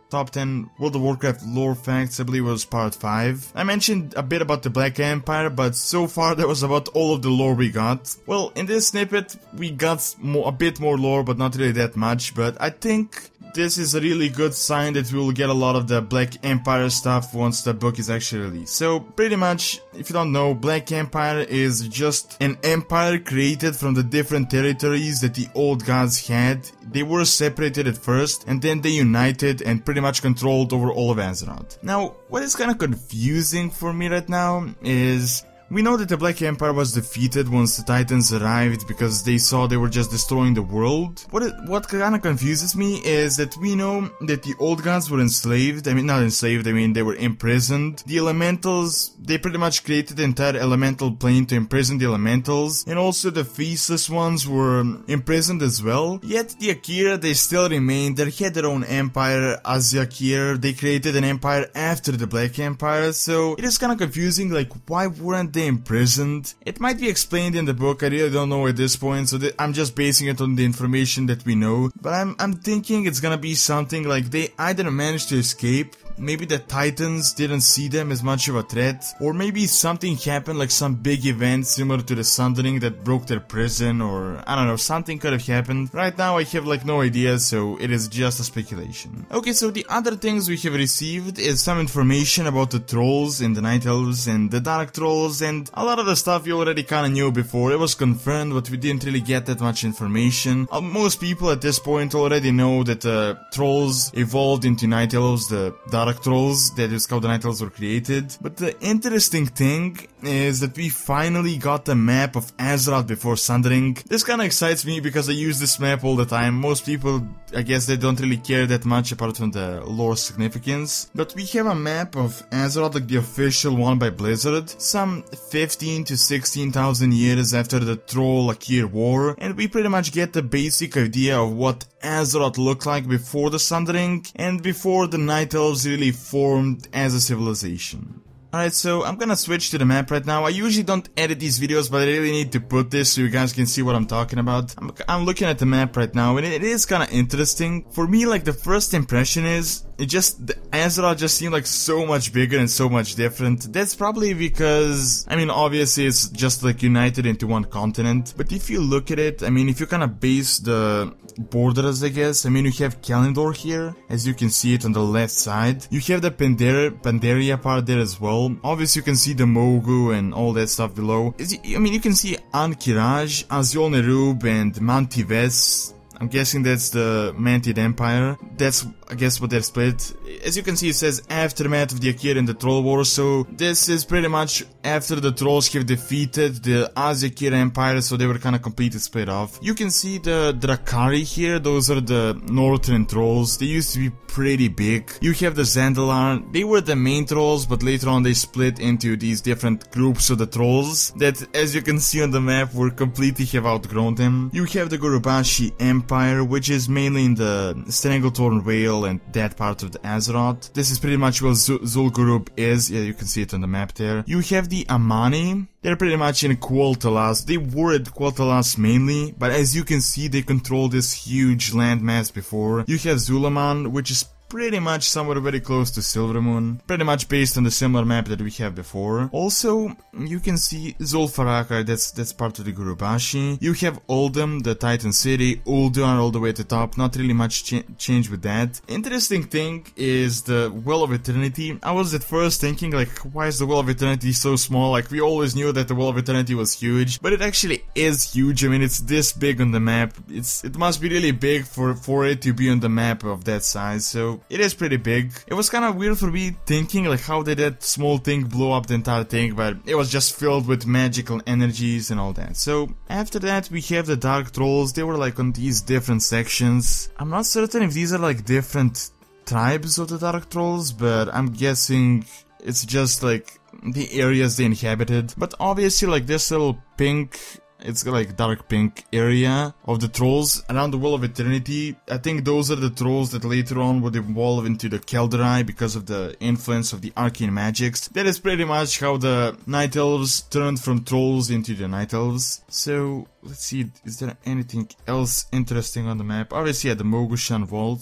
top ten World of Warcraft lore facts, I believe it was part five. I mentioned a bit about the Black Empire, but so far that was about all of the lore we got. Well, in this snippet, we got more, a bit more lore, but not really that much, but I think this is a really good sign that we will get a lot of the Black Empire stuff once the book is actually released. So, pretty much, if you don't know, Black Empire is just an empire created from the different territories that the old gods had. They were separated at first, and then they united and pretty much controlled over all of Azeroth. Now, what is kind of confusing for me right now is... we know that the Black Empire was defeated once the Titans arrived because they saw they were just destroying the world. What it, what kind of confuses me is that we know that the old gods were enslaved. I mean, not enslaved, I mean they were imprisoned. The elementals, they pretty much created the entire elemental plane to imprison the elementals. And also the faceless ones were imprisoned as well. Yet the Akira, they still remained. They had their own empire as the Akira. They created an empire after the Black Empire. So it is kind of confusing, like why weren't they imprisoned? It might be explained in the book, I really don't know at this point, so I'm just basing it on the information that we know. But I'm, I'm thinking it's gonna be something like they either managed to escape, maybe the Titans didn't see them as much of a threat, or maybe something happened, like some big event similar to the Sundering that broke their prison, or I don't know, something could have happened. Right now I have like no idea, so it is just a speculation. Okay, so the other things we have received is some information about the trolls and the Night Elves and the Dark Trolls, and a lot of the stuff you already kinda knew before. It was confirmed, but we didn't really get that much information. Uh, most people at this point already know that the uh, trolls evolved into Night Elves, the Dark Trolls, that is how the Night Elves were created. But the interesting thing is that we finally got the map of Azeroth before Sundering. This kinda excites me because I use this map all the time. Most people, I guess they don't really care that much apart from the lore significance. But we have a map of Azeroth, like the official one by Blizzard, some fifteen to sixteen thousand years after the Troll-Akir War, and we pretty much get the basic idea of what Azeroth looked like before the Sundering and before the Night Elves really formed as a civilization. Alright, so I'm gonna switch to the map right now. I usually don't edit these videos, but I really need to put this so you guys can see what I'm talking about. I'm, I'm looking at the map right now, and it, it is kinda interesting. For me, like, the first impression is, it just, the Azeroth just seemed like so much bigger and so much different. That's probably because, I mean, obviously it's just like united into one continent. But if you look at it, I mean, if you kinda base the borders, I guess, I mean, you have Kalimdor here, as you can see it on the left side. You have the Pandaria, Pandaria part there as well. Obviously you can see the Mogu and all that stuff below. I mean, you can see Ahn'Qiraj, Azjol-Nerub, and Mantives. I'm guessing that's the Mantid Empire. That's, I guess, what they're split. As you can see, it says aftermath of the Akir and the Troll War, so this is pretty much after the Trolls have defeated the Az-Akir Empire, so they were kind of completely split off. You can see the Drakari here, those are the Northern Trolls. They used to be pretty big. You have the Zandalar, they were the main Trolls, but later on they split into these different groups of the Trolls that, as you can see on the map, were completely have outgrown them. You have the Gurubashi Empire, which is mainly in the Stranglethorn Vale and that part of the Azeroth. This is pretty much what Zul'Gurub is. Yeah, you can see it on the map there. You have the Amani. They're pretty much in Quel'Thalas. They were at Quel'Thalas mainly, but as you can see, they control this huge landmass before. You have Zul'Aman, which is pretty much somewhere very close to Silvermoon, pretty much based on the similar map that we have before. Also, you can see Zul'Farrakar, that's that's part of the Gurubashi. You have Uldum, the Titan City, Ulduar all the way at the top, not really much ch change with that. Interesting thing is the Well of Eternity. I was at first thinking, like, why is the Well of Eternity so small? Like, we always knew that the Well of Eternity was huge, but it actually is huge. I mean, it's this big on the map. It's It must be really big for, for it to be on the map of that size, so it is pretty big. It was kind of weird for me thinking, like, how did that small thing blow up the entire thing, but it was just filled with magical energies and all that. So after that we have the Dark Trolls. They were like on these different sections. I'm not certain if these are like different tribes of the Dark Trolls, but I'm guessing it's just like the areas they inhabited. But obviously, like, this little pink, it's like dark pink area of the trolls around the Well of Eternity. I think those are the trolls that later on would evolve into the Kel'Darai because of the influence of the arcane magics. That is pretty much how the Night Elves turned from trolls into the Night Elves. So let's see, is there anything else interesting on the map? Obviously, yeah, the Mogushan Vaults.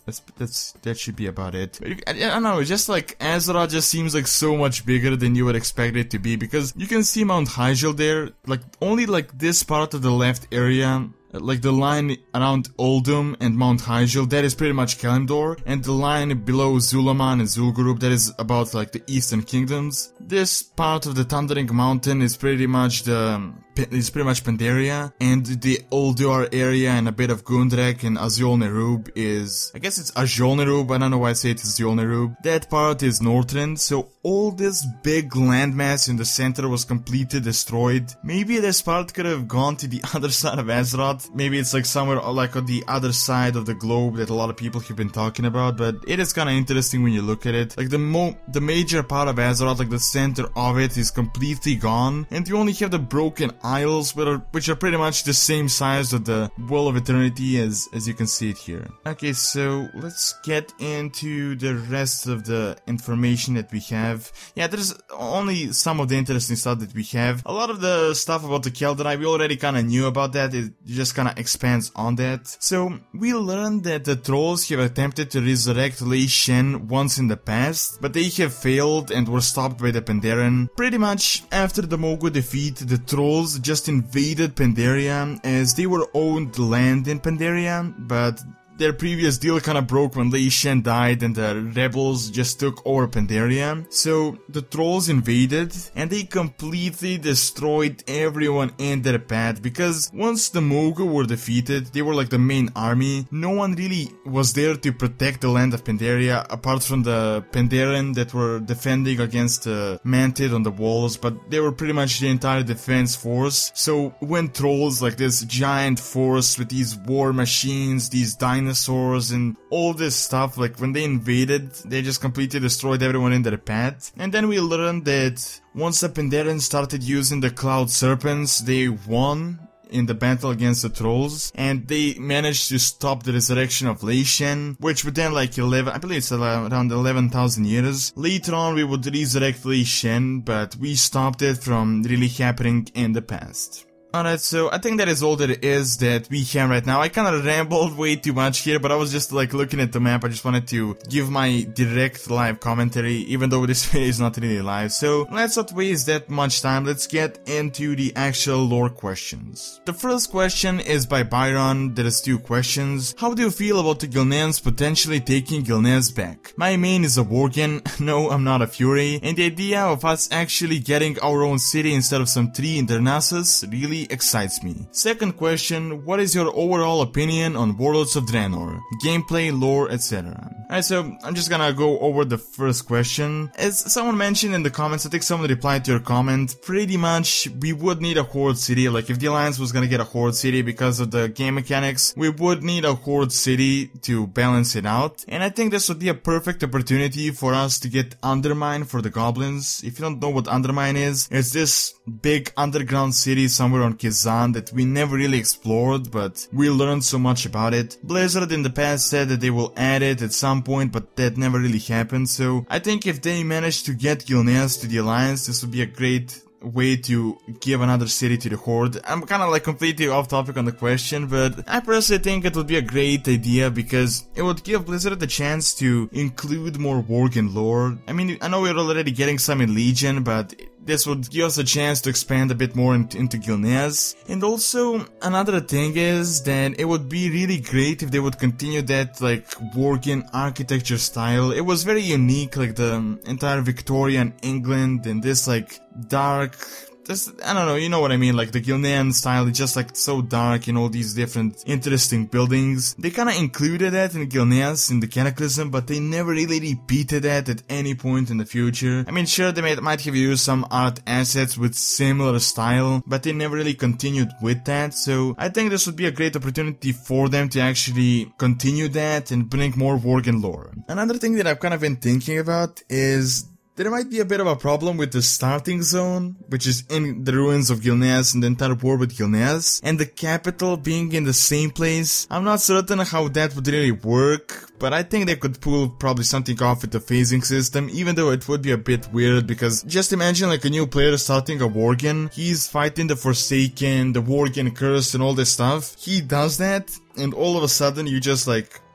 That's, that's that should be about it. I, I don't know, just like Azeroth just seems like so much bigger than you would expect it to be, because you can see Mount Hyjal there, like only like this part of the left area. Like the line around Uldum and Mount Hyjal, that is pretty much Kalimdor, and the line below Zulaman and Zul'Gurub, that is about like the Eastern Kingdoms. This part of the Thundering Mountain is pretty much the is pretty much Pandaria, and the Ulduar area and a bit of Gundrek and Azjol-Nerub is, I guess it's Azjol-Nerub, I don't know why I say it is Azjol-Nerub. That part is Northrend, so all this big landmass in the center was completely destroyed. Maybe this part could have gone to the other side of Azeroth. Maybe it's like somewhere like on the other side of the globe that a lot of people have been talking about, but it is kind of interesting when you look at it. Like the mo the major part of Azeroth, like the center of it, is completely gone, and you only have the broken isles, which are, which are pretty much the same size of the Well of Eternity as, as you can see it here. Okay, so let's get into the rest of the information that we have. Yeah, there's only some of the interesting stuff that we have. A lot of the stuff about the Kaldrai, we already kind of knew about that. It just kind of expands on that. So we learned that the trolls have attempted to resurrect Lei Shen once in the past, but they have failed and were stopped by the Pandaren. Pretty much after the Mogu defeat, the trolls just invaded Pandaria, as they were owned land in Pandaria, but their previous deal kind of broke when Lei Shen died and the rebels just took over Pandaria. So the trolls invaded and they completely destroyed everyone in their path, because once the Mogu were defeated, they were like the main army. No one really was there to protect the land of Pandaria apart from the Pandaren that were defending against the Mantid on the walls, but they were pretty much the entire defense force. So when trolls, like this giant force with these war machines, these dinosaurs and all this stuff, like when they invaded, they just completely destroyed everyone in their path. And then we learned that once the Pandaren started using the Cloud Serpents, they won in the battle against the trolls, and they managed to stop the resurrection of Lei Shen, which would then like eleven, I believe it's around eleven thousand years. Later on we would resurrect Lei Shen, but we stopped it from really happening in the past. Alright, so I think that is all that it is that we have right now. I kind of rambled way too much here, but I was just like looking at the map. I just wanted to give my direct live commentary, even though this video is not really live. So let's not waste that much time. Let's get into the actual lore questions. The first question is by Byron. There is two questions. How do you feel about the Gilneans potentially taking Gilneas back? My main is a Worgen. No, I'm not a Fury. And the idea of us actually getting our own city instead of some three in Darnassus really excites me. Second question, what is your overall opinion on Warlords of Draenor? Gameplay, lore, et cetera. Alright, so I'm just gonna go over the first question. As someone mentioned in the comments, I think someone replied to your comment, pretty much we would need a Horde city. Like if the Alliance was gonna get a Horde city because of the game mechanics, we would need a Horde city to balance it out. And I think this would be a perfect opportunity for us to get Undermine for the Goblins. If you don't know what Undermine is, it's this big underground city somewhere on Kizan that we never really explored, but we learned so much about it. Blizzard in the past said that they will add it at some point, but that never really happened, so I think if they manage to get Gilneas to the Alliance, this would be a great way to give another city to the Horde. I'm kind of like completely off topic on the question, but I personally think it would be a great idea because it would give Blizzard the chance to include more Worgen lore. I mean, I know we're already getting some in Legion, but this would give us a chance to expand a bit more into, into Gilneas. And also, another thing is that it would be really great if they would continue that, like, Worgen architecture style. It was very unique, like the entire Victorian England and this, like, dark... This, I don't know, you know what I mean, like the Gilnean style is just like so dark in all these different interesting buildings. They kinda included that in Gilneas in the Cataclysm, but they never really repeated that at any point in the future. I mean, sure, they might, might have used some art assets with similar style, but they never really continued with that, so I think this would be a great opportunity for them to actually continue that and bring more Worgen lore. Another thing that I've kind of been thinking about is there might be a bit of a problem with the starting zone, which is in the ruins of Gilneas and the entire war with Gilneas, and the capital being in the same place. I'm not certain how that would really work, but I think they could pull probably something off with the phasing system, even though it would be a bit weird, because just imagine like a new player starting a Worgen, he's fighting the Forsaken, the Worgen Curse and all this stuff. He does that, and all of a sudden you just like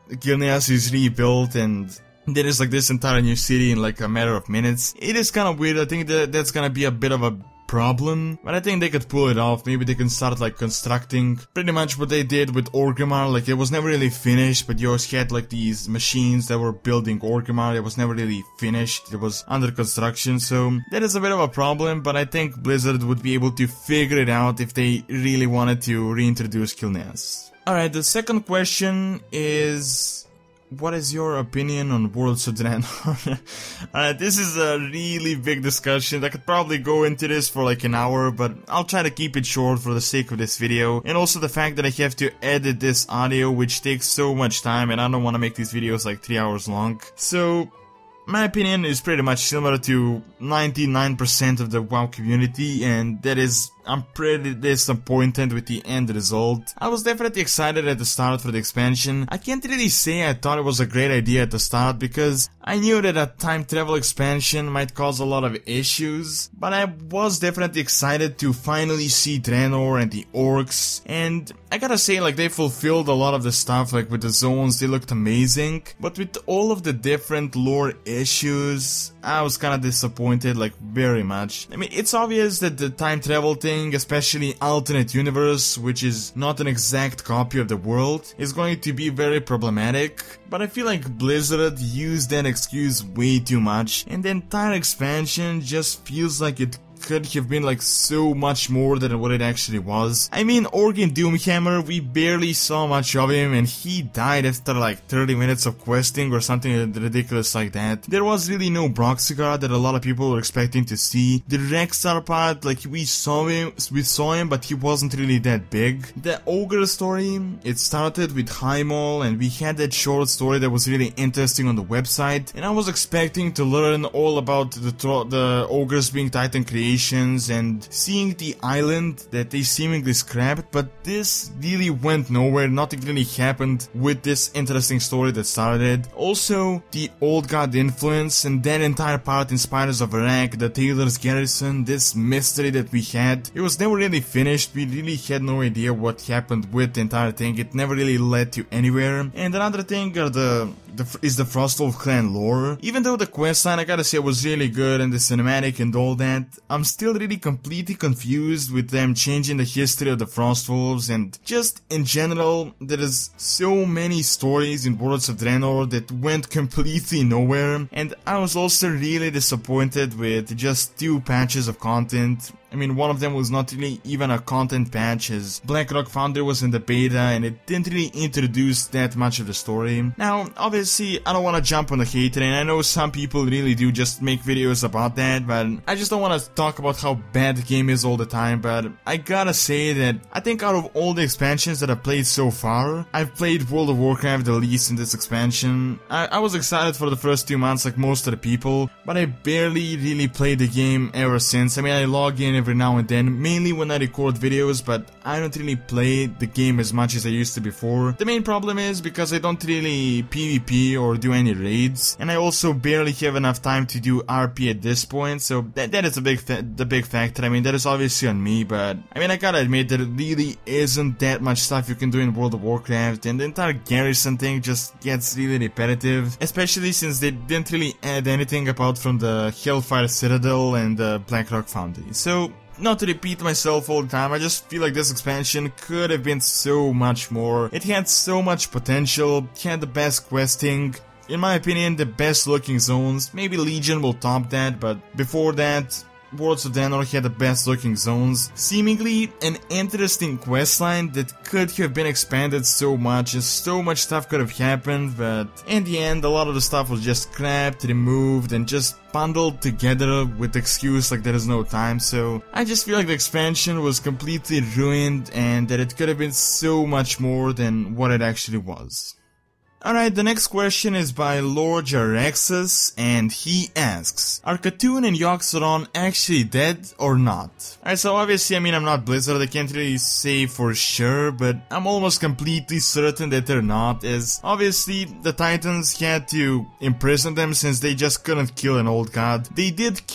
Gilneas is rebuilt and there is like this entire new city in like a matter of minutes. It is kind of weird. I think that that's gonna be a bit of a problem, but I think they could pull it off. Maybe they can start like constructing pretty much what they did with Orgrimmar. Like it was never really finished, but you always had like these machines that were building Orgrimmar. It was never really finished. It was under construction, so that is a bit of a problem, but I think Blizzard would be able to figure it out if they really wanted to reintroduce Gilneas. Alright, the second question is... what is your opinion on Worlds of Draenor? uh, this is a really big discussion. I could probably go into this for like an hour, but I'll try to keep it short for the sake of this video. And also the fact that I have to edit this audio, which takes so much time, and I don't want to make these videos like three hours long. So, my opinion is pretty much similar to ninety-nine percent of the WoW community, and that is... I'm pretty disappointed with the end result. I was definitely excited at the start for the expansion. I can't really say I thought it was a great idea at the start because I knew that a time travel expansion might cause a lot of issues, but I was definitely excited to finally see Draenor and the orcs, and I gotta say, like, they fulfilled a lot of the stuff, like with the zones, they looked amazing, but with all of the different lore issues, I was kinda disappointed, like, very much. I mean, it's obvious that the time travel thing, especially alternate universe, which is not an exact copy of the world, is going to be very problematic, but I feel like Blizzard used that excuse way too much, and the entire expansion just feels like it could have been like so much more than what it actually was. I mean, Organ Doomhammer, we barely saw much of him and he died after like thirty minutes of questing or something ridiculous like that. There was really no Broxigar that a lot of people were expecting to see. The Rexxar part, like we saw him, we saw him, but he wasn't really that big. The Ogre story, it started with Highmaul and we had that short story that was really interesting on the website, and I was expecting to learn all about the, the Ogres being Titan creation and seeing the island that they seemingly scrapped, but this really went nowhere. Nothing really happened with this interesting story that started. Also, the Old God influence and that entire part in Spiders of Arak, the Taylor's Garrison, this mystery that we had, it was never really finished. We really had no idea what happened with the entire thing. It never really led to anywhere. And another thing are the The, is the Frostwolf clan lore. Even though the questline, I gotta say, was really good and the cinematic and all that, I'm still really completely confused with them changing the history of the Frostwolves, and just in general, there is so many stories in Worlds of Draenor that went completely nowhere, and I was also really disappointed with just two patches of content. I mean, one of them was not really even a content patch, as Blackrock Foundry was in the beta and it didn't really introduce that much of the story. Now, obviously, I don't want to jump on the hate train. I know some people really do just make videos about that, but I just don't want to talk about how bad the game is all the time. But I gotta say that I think out of all the expansions that I've played so far, I've played World of Warcraft the least in this expansion. I, I was excited for the first two months like most of the people, but I barely really played the game ever since. I mean, I log in every now and then, mainly when I record videos, but I don't really play the game as much as I used to before. The main problem is because I don't really PvP or do any raids, and I also barely have enough time to do R P at this point, so that, that is a big the big factor. I mean, that is obviously on me, but I mean, I gotta admit that it really isn't that much stuff you can do in World of Warcraft, and the entire garrison thing just gets really repetitive, especially since they didn't really add anything apart from the Hellfire Citadel and the Blackrock Foundry. So, not to repeat myself all the time, I just feel like this expansion could have been so much more. It had so much potential, it had the best questing, in my opinion the best looking zones. Maybe Legion will top that, but before that, Worlds of Draenor had the best looking zones. Seemingly an interesting questline that could have been expanded so much, and so much stuff could have happened, but in the end a lot of the stuff was just scrapped, removed, and just bundled together with the excuse like there is no time. So I just feel like the expansion was completely ruined and that it could have been so much more than what it actually was. Alright, the next question is by Lord Jarexus, and he asks, are Khatoon and Yogg-Saron actually dead or not? Alright, so obviously, I mean, I'm not Blizzard, I can't really say for sure, but I'm almost completely certain that they're not, as obviously the Titans had to imprison them since they just couldn't kill an old god. They did kill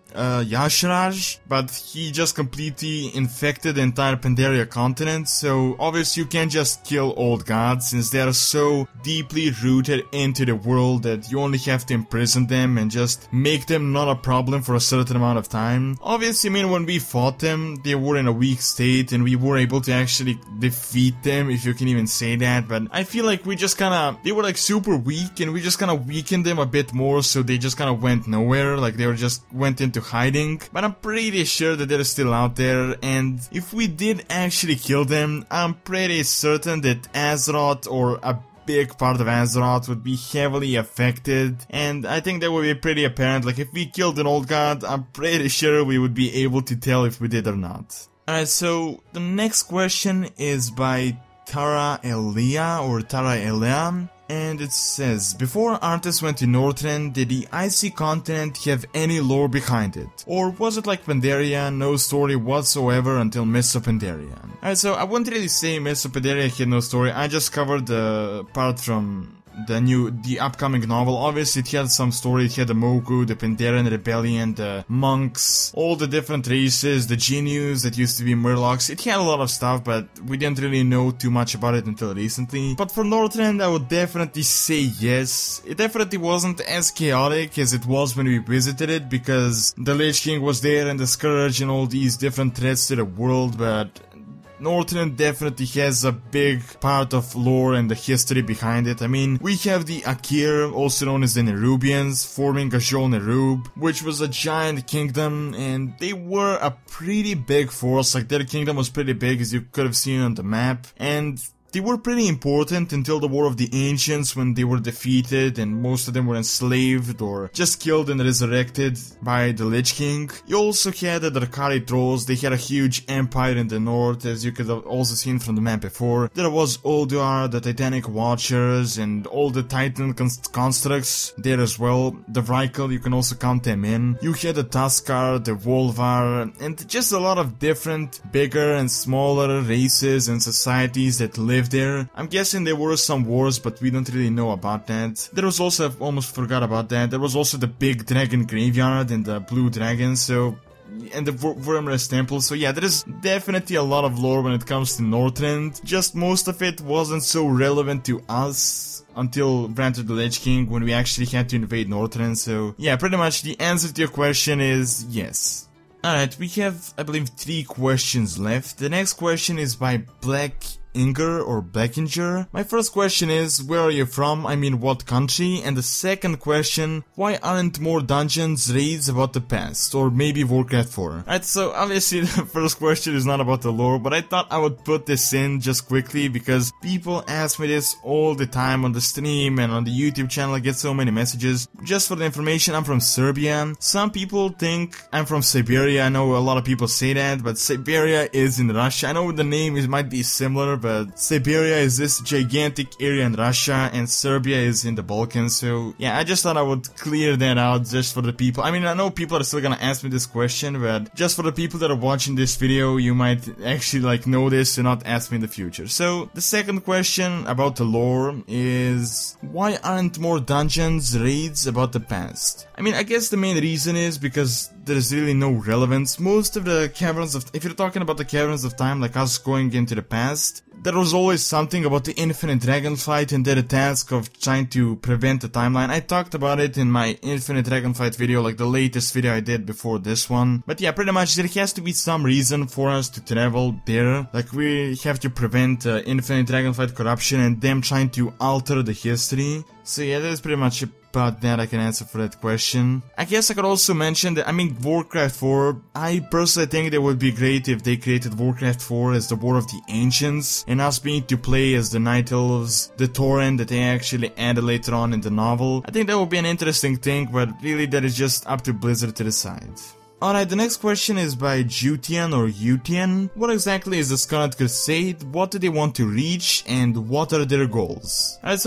uh, Y'Shaarj, but he just completely infected the entire Pandaria continent, so obviously you can't just kill old gods, since they are so deeply rooted into the world that you only have to imprison them and just make them not a problem for a certain amount of time. Obviously, I mean, when we fought them, they were in a weak state, and we were able to actually defeat them, if you can even say that, but I feel like we just kinda, they were like super weak, and we just kinda weakened them a bit more, so they just kinda went nowhere, like they were just went into hiding. But I'm pretty sure that they're still out there, and if we did actually kill them, I'm pretty certain that Azeroth, or a big part of Azeroth, would be heavily affected, and I think that would be pretty apparent. Like, if we killed an old god, I'm pretty sure we would be able to tell if we did or not. Alright, so the next question is by Tara Elia, or Tara Elia, and it says, before Arthas went to Northrend, did the Icy Continent have any lore behind it? Or was it like Pandaria, no story whatsoever until Mists of Pandaria? Alright, so I wouldn't really say Mists of Pandaria had no story, I just covered the part from the new, the upcoming novel. Obviously it had some story, it had the Mogu, the Pandaren Rebellion, the monks, all the different races, the genius that used to be Murlocs. It had a lot of stuff, but we didn't really know too much about it until recently. But for Northrend, I would definitely say yes. It definitely wasn't as chaotic as it was when we visited it, because the Lich King was there and the Scourge and all these different threats to the world, but Northrend definitely has a big part of lore and the history behind it. I mean, we have the Akir, also known as the Nerubians, forming Gajol Nerub, which was a giant kingdom, and they were a pretty big force. Like, their kingdom was pretty big, as you could have seen on the map, and they were pretty important until the War of the Ancients, when they were defeated and most of them were enslaved or just killed and resurrected by the Lich King. You also had the Drakari Trolls. They had a huge empire in the north, as you could have also seen from the map before. There was Ulduar, the Titanic Watchers, and all the Titan const constructs there as well. The Vrykul, you can also count them in. You had the Tuskar, the Volvar, and just a lot of different bigger and smaller races and societies that lived there. I'm guessing there were some wars, but we don't really know about that. There was also, I almost forgot about that, there was also the big dragon graveyard and the blue dragon, so, and the Wormrest Temple. So yeah, there is definitely a lot of lore when it comes to Northrend. Just most of it wasn't so relevant to us until Brand of the Lich King, when we actually had to invade Northrend. So yeah, pretty much the answer to your question is yes. Alright, we have, I believe, three questions left. The next question is by Black Inger or Blackinger. My first question is, where are you from? I mean, what country? And the second question, why aren't more dungeons raids about the past? Or maybe Warcraft four? Alright, so obviously the first question is not about the lore, but I thought I would put this in just quickly because people ask me this all the time on the stream and on the YouTube channel. I get so many messages. Just for the information, I'm from Serbia. Some people think I'm from Siberia. I know a lot of people say that, but Siberia is in Russia. I know the name is might be similar, but Siberia is this gigantic area in Russia and Serbia is in the Balkans. So yeah, I just thought I would clear that out just for the people. I mean, I know people are still gonna ask me this question, but just for the people that are watching this video, you might actually like know this and not ask me in the future. So the second question about the lore is, why aren't more dungeons raids about the past? I mean, I guess the main reason is because there's really no relevance. Most of the Caverns of, if you're talking about the Caverns of Time, like us going into the past, there was always something about the Infinite Dragonflight and the task of trying to prevent the timeline. I talked about it in my Infinite Dragonflight video, like the latest video I did before this one. But yeah, pretty much there has to be some reason for us to travel there. Like we have to prevent uh, Infinite Dragonflight corruption and them trying to alter the history. So yeah, that is pretty much about that I can answer for that question. I guess I could also mention that, I mean, Warcraft four, I personally think it would be great if they created Warcraft four as the War of the Ancients, and us being to play as the Night Elves, the Tauren that they actually added later on in the novel. I think that would be an interesting thing, but really that is just up to Blizzard to decide. Alright, the next question is by Jutian or Utian. What exactly is the Scarlet Crusade? What do they want to reach? And what are their goals? Alright, so I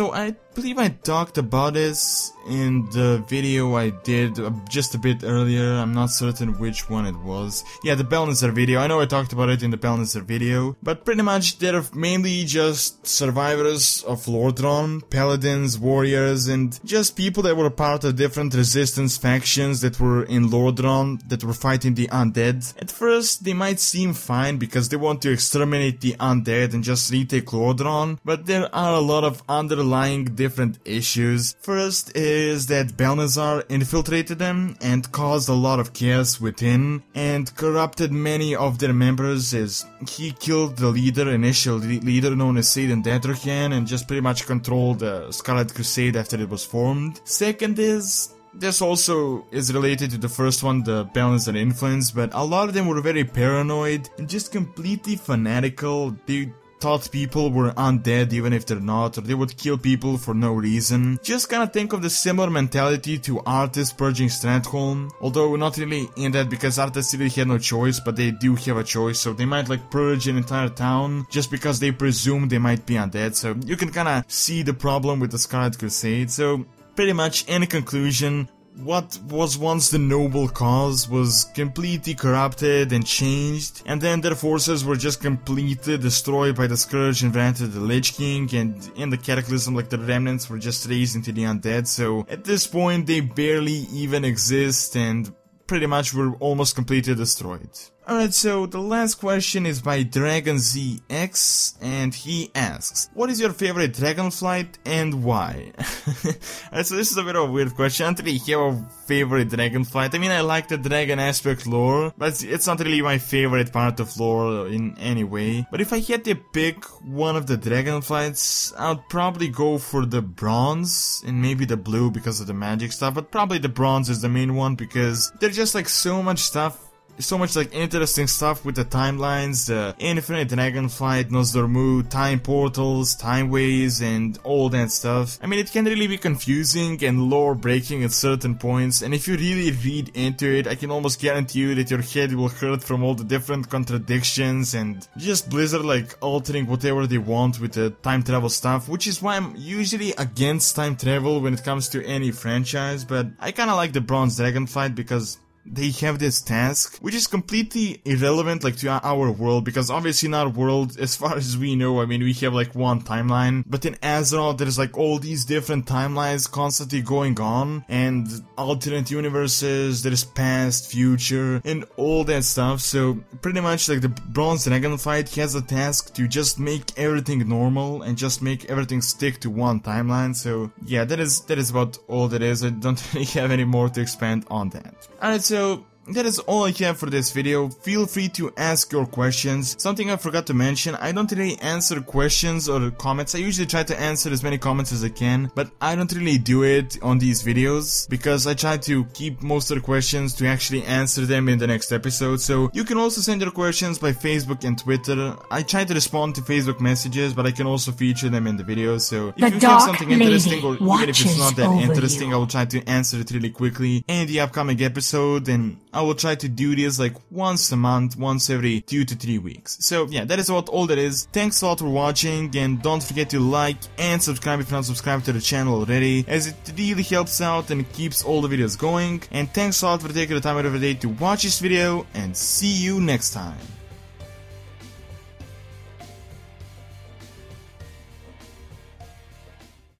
believe I talked about this in the video I did just a bit earlier. I'm not certain which one it was. Yeah, the Balnazzar video. I know I talked about it in the Balnazzar video, but pretty much they're mainly just survivors of Lordran, paladins, warriors, and just people that were part of different resistance factions that were in Lordran that were fighting the undead. At first, they might seem fine because they want to exterminate the undead and just retake Lordran, but there are a lot of underlying different issues. First is that Balnazzar infiltrated them and caused a lot of chaos within and corrupted many of their members as he killed the leader, initial leader known as Saidan Dathrohan, and just pretty much controlled the Scarlet Crusade after it was formed. Second is this also is related to the first one, the Balnazzar influence, but a lot of them were very paranoid and just completely fanatical. They thought people were undead even if they're not, or they would kill people for no reason. Just kinda think of the similar mentality to Arthas purging Stratholme, although not really in that because Arthas really had no choice, but they do have a choice, so they might like purge an entire town just because they presume they might be undead, so you can kinda see the problem with the Scarlet Crusade. So pretty much in conclusion, what was once the noble cause was completely corrupted and changed, and then their forces were just completely destroyed by the Scourge and Vranthir the Lich King, and in the Cataclysm, like, the remnants were just raised into the undead, so at this point they barely even exist and pretty much were almost completely destroyed. Alright, so the last question is by Dragon Z X, and he asks, what is your favorite dragonflight and why? Alright, so this is a bit of a weird question. I don't really have a favorite dragonflight. I mean, I like the dragon aspect lore, but it's not really my favorite part of lore in any way. But if I had to pick one of the dragonflights, I'd probably go for the bronze, and maybe the blue because of the magic stuff, but probably the bronze is the main one because there's just like so much stuff. So much like interesting stuff with the timelines, the infinite dragonflight, Nosdormu, time portals, timeways, and all that stuff. I mean, it can really be confusing and lore breaking at certain points, and if you really read into it, I can almost guarantee you that your head will hurt from all the different contradictions and just Blizzard like altering whatever they want with the time travel stuff, which is why I'm usually against time travel when it comes to any franchise, but I kinda like the bronze dragonflight because they have this task, which is completely irrelevant, like, to our world, because obviously in our world, as far as we know, I mean, we have, like, one timeline, but in Azeroth, there's, like, all these different timelines constantly going on, and alternate universes, there's past, future, and all that stuff, so pretty much, like, the Bronze Dragonflight has a task to just make everything normal, and just make everything stick to one timeline, so, yeah, that is, that is about all that is. I don't really have any more to expand on that. Alright, so that is all I have for this video. Feel free to ask your questions. Something I forgot to mention, I don't really answer questions or comments. I usually try to answer as many comments as I can, but I don't really do it on these videos because I try to keep most of the questions to actually answer them in the next episode. So you can also send your questions by Facebook and Twitter. I try to respond to Facebook messages, but I can also feature them in the video. So if the you have something interesting, or even if it's not that interesting, you. I will try to answer it really quickly in the upcoming episode, and I will try to do this like once a month, once every two to three weeks. So yeah, that is about all that is. Thanks a lot for watching, and don't forget to like and subscribe if you're not subscribed to the channel already, as it really helps out and keeps all the videos going. And thanks a lot for taking the time out of the day to watch this video, and see you next time.